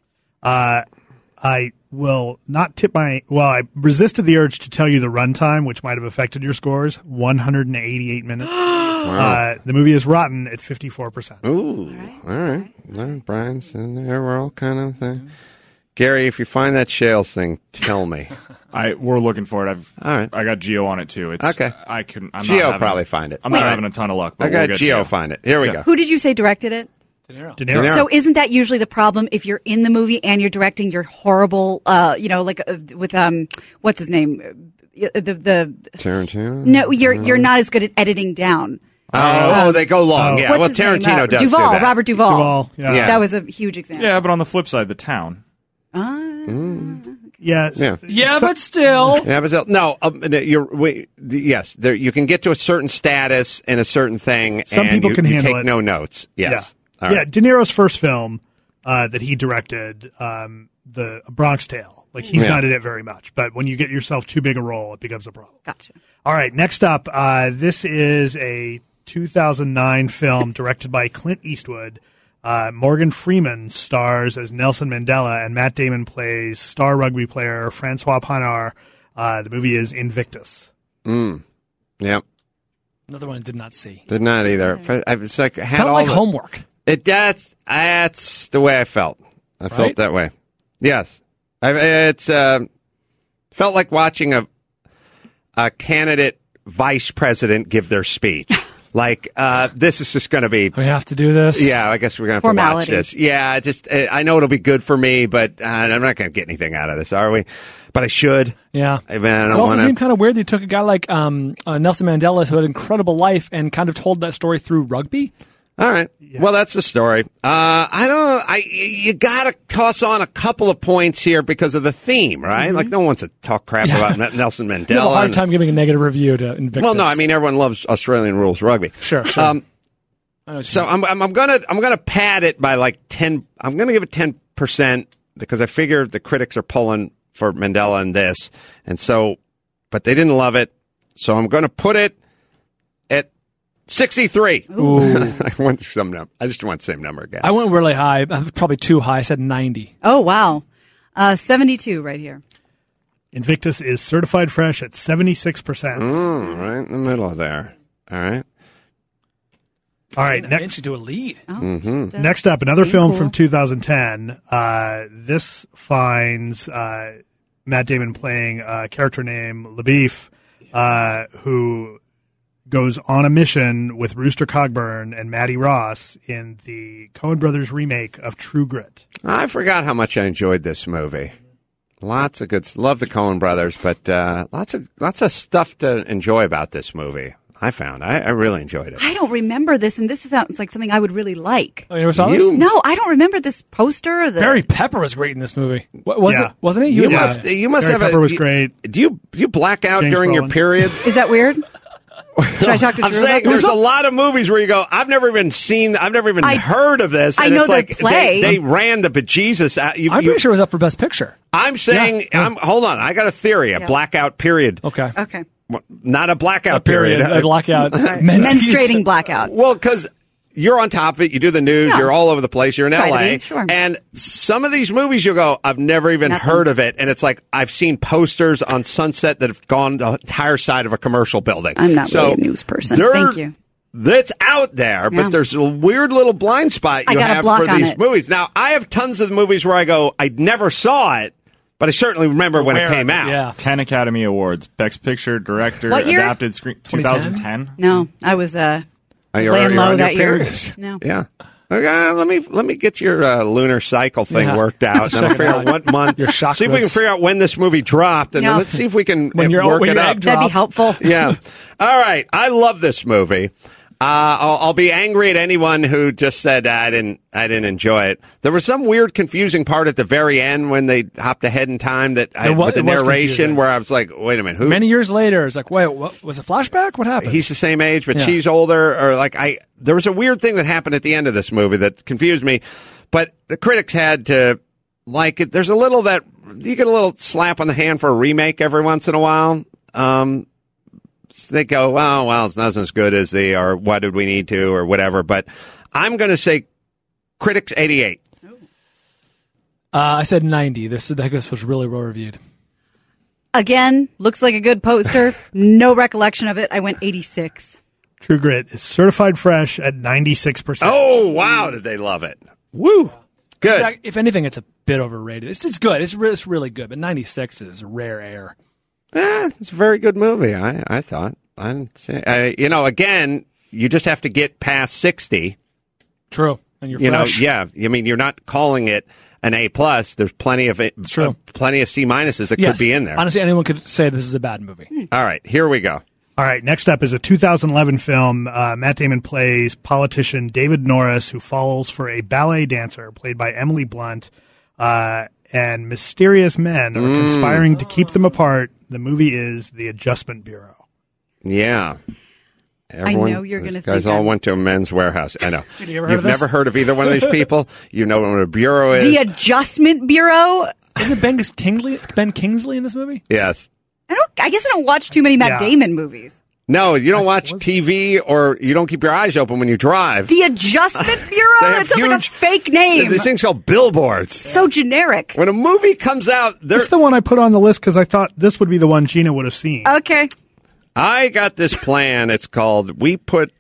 I will not tip I resisted the urge to tell you the runtime, which might have affected your scores. 188 minutes. Wow. The movie is rotten at 54%. Ooh. All right. Well, Brian's in there. We're all kind of thing. Gary, if you find that Shales thing, tell me. We're looking for it. All right. I got Geo on it too. It's, okay. I'm Geo probably find it. I'm not having a ton of luck. But I got we'll Geo find it. Here we go. Who did you say directed it? De Niro. So isn't that usually the problem if you're in the movie and you're directing your horrible, with what's his name, the Tarantino? No, you're not as good at editing down. They go long. Yeah, well, Tarantino does Duvall, do that. Robert Duvall. Yeah. That was a huge example. Yeah, but on the flip side, The Town. Yes. Yeah, but still. Yeah, but still. No, yes, you can get to a certain status in a certain thing, Some and people can you handle take it. no notes. Yes. Yeah. All right. De Niro's first film that he directed, the Bronx Tale. Like, he's not in it very much, but when you get yourself too big a role, it becomes a problem. Gotcha. All right, next up, this is a 2009 film directed by Clint Eastwood. Morgan Freeman stars as Nelson Mandela, and Matt Damon plays star rugby player Francois Pienaar. The movie is Invictus. Yep. Another one I did not see. Did not either. It's like had Felt all like the- homework. That's the way I felt. I felt Right? that way. Yes. It's felt like watching a candidate vice president give their speech. Like, this is just going to be... We have to do this? Yeah, I guess we're going to have to watch this. Yeah, I know it'll be good for me, but I'm not going to get anything out of this, are we? But I should. Yeah. I mean, I It don't also want seemed kind of weird they took a guy like Nelson Mandela who had an incredible life and kind of told that story through rugby. All right. Well, that's the story. You got to toss on a couple of points here because of the theme, right? Like, no one wants to talk crap about Nelson Mandela. You have a hard time giving a negative review to Invictus. Well, no, I mean everyone loves Australian rules rugby. Sure. So I'm gonna pad it by like 10. I'm gonna give it 10% because I figure the critics are pulling for Mandela in this, and so, but they didn't love it, so I'm gonna put it at 63. I want some number. I just want the same number again. I went really high, probably too high. I said 90. Oh, wow. 72 right here. Invictus is certified fresh at 76%. Right in the middle of there. All right. All right, next to a lead. Next up, another film from 2010. This finds Matt Damon playing a character named LaBeef, who goes on a mission with Rooster Cogburn and Matty Ross in the Coen Brothers remake of True Grit. I forgot how much I enjoyed this movie. Lots of good. Love the Coen Brothers, but lots of stuff to enjoy about this movie. I found I really enjoyed it. I don't remember this, and this sounds like something I would really like. Oh, you never saw this? No, I don't remember this poster. Barry Pepper was great in this movie. Wasn't he? You must Barry have Pepper was great. Do you black out James during your Brolin. periods? Is that weird? Should I talk to Drew I'm saying about there's this? a lot of movies where you go, I've never even heard of this. I And know it's their like play. They ran the bejesus out. I'm pretty sure it was up for Best Picture. I'm saying, hold on, I got a theory, a blackout period. Okay. Not a blackout A period, a blackout. Menstruating blackout. Well, because you're on top of it, you do the news, you're all over the place, you're in Try to LA. be, sure. And some of these movies you'll go, I've never even heard of it. And it's like, I've seen posters on Sunset that have gone the entire side of a commercial building. I'm not really a news person. Thank you. That's out there, but there's a weird little blind spot you have for these movies. Now, I have tons of movies where I go, I never saw it, but I certainly remember when it came out. Yeah. 10 Academy Awards. Best Picture, Director, What year? Adapted Screen. 2010? No, I was You're laying low on that your year. periods. No. Yeah. Okay, let me get your lunar cycle thing worked out, and I'll figure out what month. Your chakras. See if we can figure out when this movie dropped, and then let's see if we can work it up. That'd be helpful. Yeah. All right. I love this movie. I'll be angry at anyone who just said I didn't enjoy it. There was some weird, confusing part at the very end when they hopped ahead in time with the narration where I was like, "Wait a minute, who?" Many years later, it's like, wait, what was a flashback? What happened? He's the same age, but Yeah. she's older, or like there was a weird thing that happened at the end of this movie that confused me. But the critics had to like it. There's a little that you get a little slap on the hand for a remake every once in a while. They go, oh, well, it's not as good as or what did we need to, or whatever. But I'm going to say critics 88. I said 90. This was really well reviewed. Again, looks like a good poster. No recollection of it. I went 86. True Grit is certified fresh at 96%. Oh, wow, did they love it. Woo. Good. In fact, if anything, it's a bit overrated. It's good. It's really good, but 96 is rare air. It's a very good movie, I thought. Again, you just have to get past 60. True. And you're fresh. I mean, you're not calling it an A+. There's plenty of plenty of C- that could be in there. Honestly, anyone could say this is a bad movie. All right, here we go. All right, next up is a 2011 film. Matt Damon plays politician David Norris, who falls for a ballet dancer played by Emily Blunt, and mysterious men are conspiring to keep them apart. The movie is The Adjustment Bureau. Yeah. I know you're going to think guys all went to a Men's Warehouse. I know. Did you ever heard You've of this? never heard of either one of these people? You know what a bureau is? The Adjustment Bureau? Isn't Ben Kingsley in this movie? Yes. I guess I don't watch too many Matt Damon movies. No, you don't watch TV, or you don't keep your eyes open when you drive. The Adjustment Bureau? have It sounds like a fake name. These things called billboards. So generic. When a movie comes out, This is the one I put on the list because I thought this would be the one Gina would have seen. Okay. I got this plan. It's called we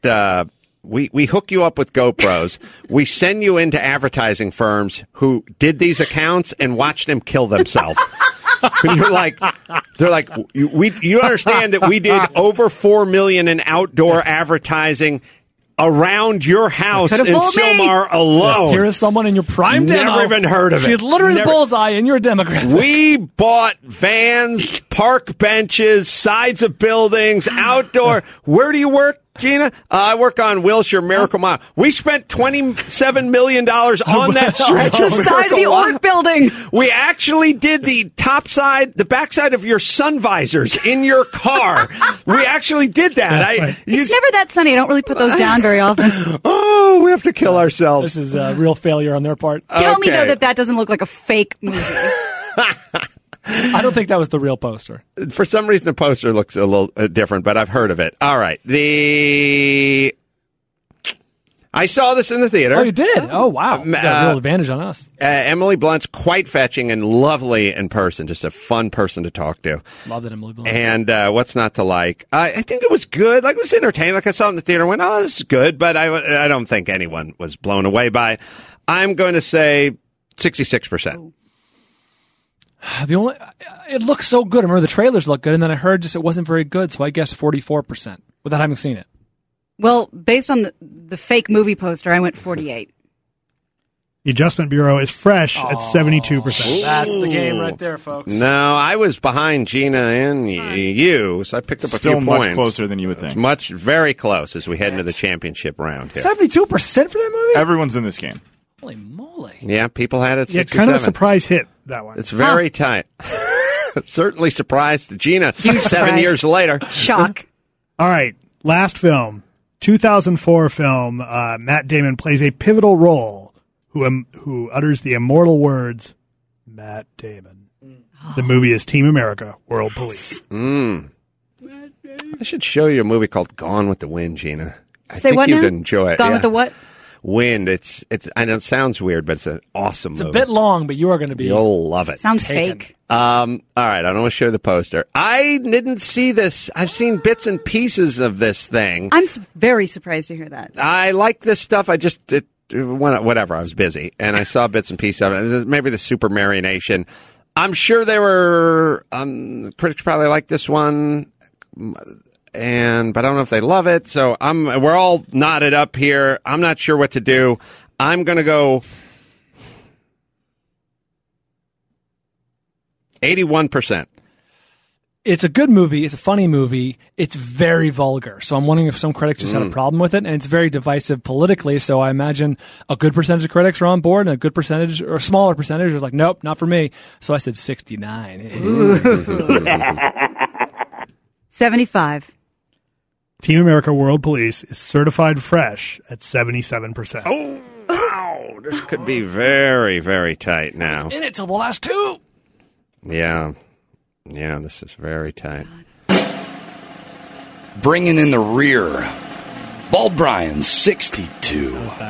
hook you up with GoPros. We send you into advertising firms who did these accounts and watched them kill themselves. And they're like, you understand that we did over $4 million in outdoor advertising around your house in Sylmar alone. Here is someone in your prime Never demo. even heard of it. She had literally the bullseye in your demographic. We bought vans, park benches, sides of buildings, outdoor. Where do you work, Gina? I work on Wilshire Miracle Mile. We spent $27 million on that stretch of The side of the Miracle Mile. Orc building. We actually did the top side, the backside of your sun visors in your car. We actually did that. It's never that sunny. I don't really put those down very often. Oh, we have to kill ourselves. This is a real failure on their part. Tell me, though, that doesn't look like a fake movie. I don't think that was the real poster. For some reason, the poster looks a little different, but I've heard of it. All right. I saw this in the theater. Oh, you did? Oh, wow. You got a real advantage on us. Emily Blunt's quite fetching and lovely in person. Just a fun person to talk to. Love that Emily Blunt. And what's not to like? I think it was good. Like, it was entertaining. Like, I saw it in the theater and went, oh, this is good. But I don't think anyone was blown away by it. I'm going to say 66%. It looks so good. I remember the trailers look good, and then I heard just it wasn't very good, so I guess 44% without having seen it. Well, based on the fake movie poster, I went 48. The Adjustment Bureau is fresh at 72%. That's the game right there, folks. No, I was behind Gina and you, so I picked up a few points. Still much closer than you would think. It's very close as we head into the championship round here. 72% for that movie? Everyone's in this game. Holy moly. Yeah, people had it 67. Yeah, kind of a surprise hit, that one. It's very tight. Certainly surprised Gina 7 years later. Shock. All right, last film. 2004 film. Matt Damon plays a pivotal role who utters the immortal words, Matt Damon. The movie is Team America, World Police. I should show you a movie called Gone with the Wind, Gina. I Say think what you'd now? enjoy it. Gone with the what? Wind. It's. I know it sounds weird, but it's an awesome movie. It's a bit long, but you are going to be. You'll love it. Sounds fake. All right, I don't want to show the poster. I didn't see this. I've seen bits and pieces of this thing. I'm very surprised to hear that. I like this stuff. Whatever. I was busy, and I saw bits and pieces of it. Maybe the Super Marionation. I'm sure they were. Critics probably like this one, but I don't know if they love it. So we're all knotted up here. I'm not sure what to do. I'm going to go 81%. It's a good movie. It's a funny movie. It's very vulgar. So I'm wondering if some critics just had a problem with it. And it's very divisive politically. So I imagine a good percentage of critics are on board and a good percentage or a smaller percentage is like, nope, not for me. So I said 69. 75. Team America World Police is certified fresh at 77%. Oh, wow. This could be very, very tight now. In it till the last two. Yeah. Yeah, this is very tight. Bringing in the rear, Bald Brian, 62.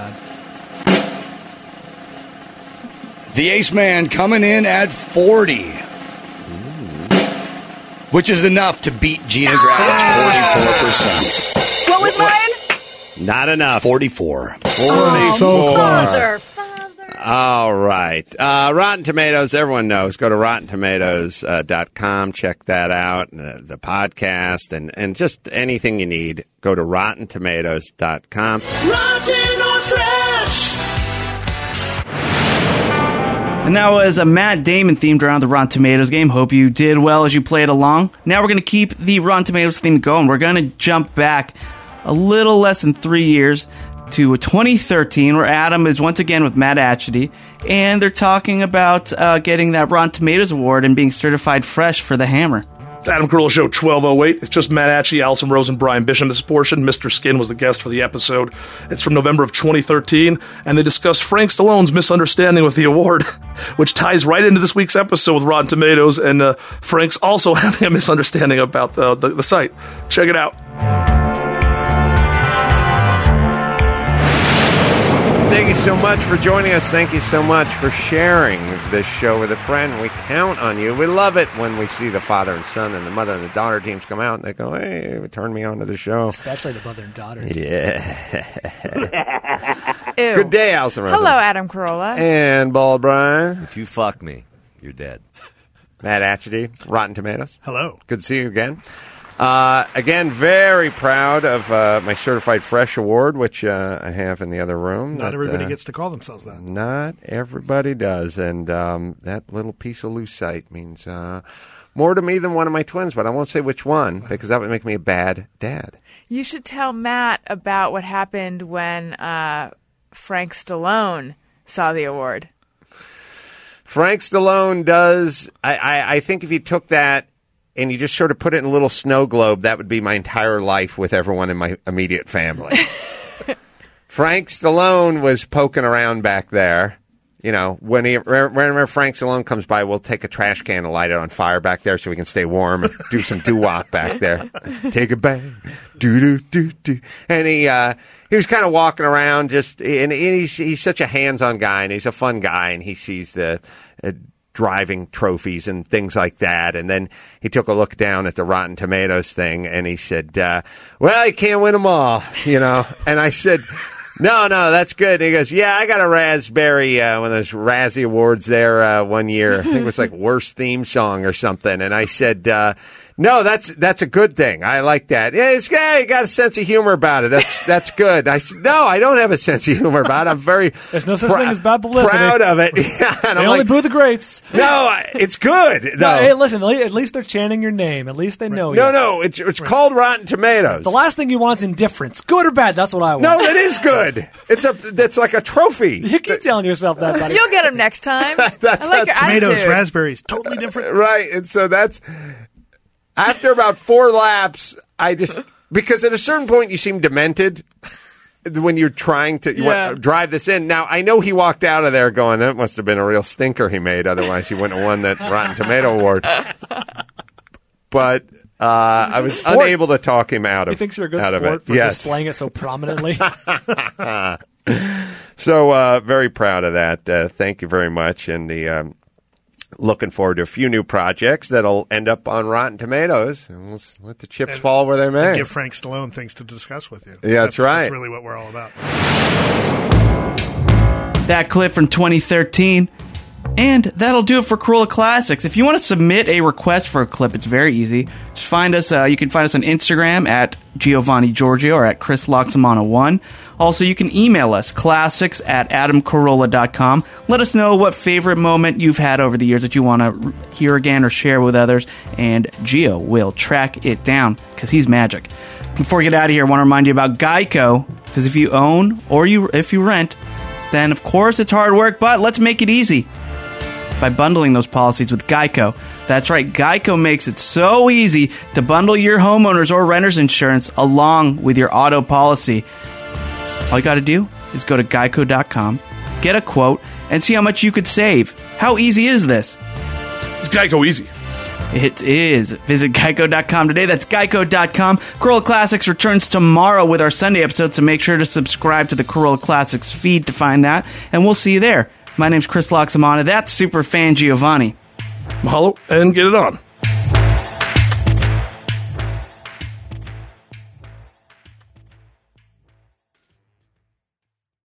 The Ace Man coming in at 40. Which is enough to beat Gina Gravitt's 44%. What was mine? Not enough. 44. 44. So Father. All right. Rotten Tomatoes, everyone knows. Go to RottenTomatoes.com. Check that out. The podcast and just anything you need. Go to RottenTomatoes.com. Rotten or fresh? And that was a Matt Damon themed around the Rotten Tomatoes game. Hope you did well as you played along. Now we're going to keep the Rotten Tomatoes theme going. We're going to jump back a little less than 3 years to 2013, where Adam is once again with Matt Atchity, and they're talking about getting that Rotten Tomatoes award and being certified fresh for The Hammer. It's Adam Carolla Show 1208. It's just Matt Atchey, Allison Rose, and Brian Bishop. This portion, Mr. Skin was the guest for the episode. It's from November of 2013, and they discuss Frank Stallone's misunderstanding with the award, which ties right into this week's episode with Rotten Tomatoes, and Frank's also having a misunderstanding about the site. Check it out. Thank you so much for joining us. Thank you so much for sharing this show with a friend. We count on you. We love it when we see the father and son and the mother and the daughter teams come out and they go, hey, turn me on to the show. Especially the mother and daughter. Yeah. Ew. Good day, Allison Rosen. Hello, Adam Carolla. And Bald Brian. If you fuck me, you're dead. Matt Atchity, Rotten Tomatoes. Hello. Good to see you again. Again, very proud of my Certified Fresh Award, which I have in the other room. Not everybody gets to call themselves that. Not everybody does. And that little piece of lucite means more to me than one of my twins, but I won't say which one because that would make me a bad dad. You should tell Matt about what happened when Frank Stallone saw the award. Frank Stallone does. I think if you took that and you just sort of put it in a little snow globe, that would be my entire life with everyone in my immediate family. Frank Stallone was poking around back there. whenever Frank Stallone comes by, we'll take a trash can and light it on fire back there so we can stay warm and do some doo-wop back there. Take a bag, do-do-do-do. And he was kind of walking around and he's such a hands-on guy, and he's a fun guy, and he sees the driving trophies and things like that. And then he took a look down at the Rotten Tomatoes thing, and he said, well, you can't win them all, And I said, no, that's good. And he goes, yeah, I got a Raspberry, one of those Razzie Awards there one year. I think it was like worst theme song or something. And I said, no, that's a good thing. I like that. Yeah, you got a sense of humor about it. That's good. I said, no, I don't have a sense of humor about it. I'm very There's no such thing as bad publicity. Proud of it. Yeah, and they only boo the greats. No, it's good. No, hey, listen, at least they're chanting your name. At least they know you. No, it's called Rotten Tomatoes. The last thing you want is indifference. Good or bad, that's what I want. No, that is good. That's like a trophy. You keep telling yourself that, buddy. You'll get them next time. That's I like your tomatoes, attitude. raspberries, totally different. Right, and so that's... After about 4 laps, because at a certain point you seem demented when you're trying to drive this in. Now, I know he walked out of there going, that must have been a real stinker he made, otherwise he wouldn't have won that Rotten Tomato Award. But I was unable to talk him out of it. He thinks you're a good sport for displaying it so prominently. So, very proud of that. Thank you very much. And looking forward to a few new projects that'll end up on Rotten Tomatoes, and we'll let the chips fall where they may. And give Frank Stallone things to discuss with you. Yeah, that's right. That's really what we're all about. That clip from 2013. And that'll do it for Corolla Classics. If you want to submit a request for a clip, it's very easy. Just find us. You can find us on Instagram at Giovanni Giorgio or at Chris Loxamana1. Also, you can email us, classics@adamcarolla.com. Let us know what favorite moment you've had over the years that you want to hear again or share with others, and Gio will track it down because he's magic. Before we get out of here, I want to remind you about Geico, because if you own or if you rent, then of course it's hard work, but let's make it easy by bundling those policies with Geico. That's right, Geico makes it so easy to bundle your homeowners or renters insurance along with your auto policy. All you got to do is go to geico.com, get a quote, and see how much you could save. How easy is this? It's Geico easy. It is. Visit geico.com today. That's geico.com. Corolla Classics returns tomorrow with our Sunday episode, so make sure to subscribe to the Corolla Classics feed to find that, and we'll see you there. My name's Chris Loxamana. That's Superfan Giovanni. Mahalo, and get it on.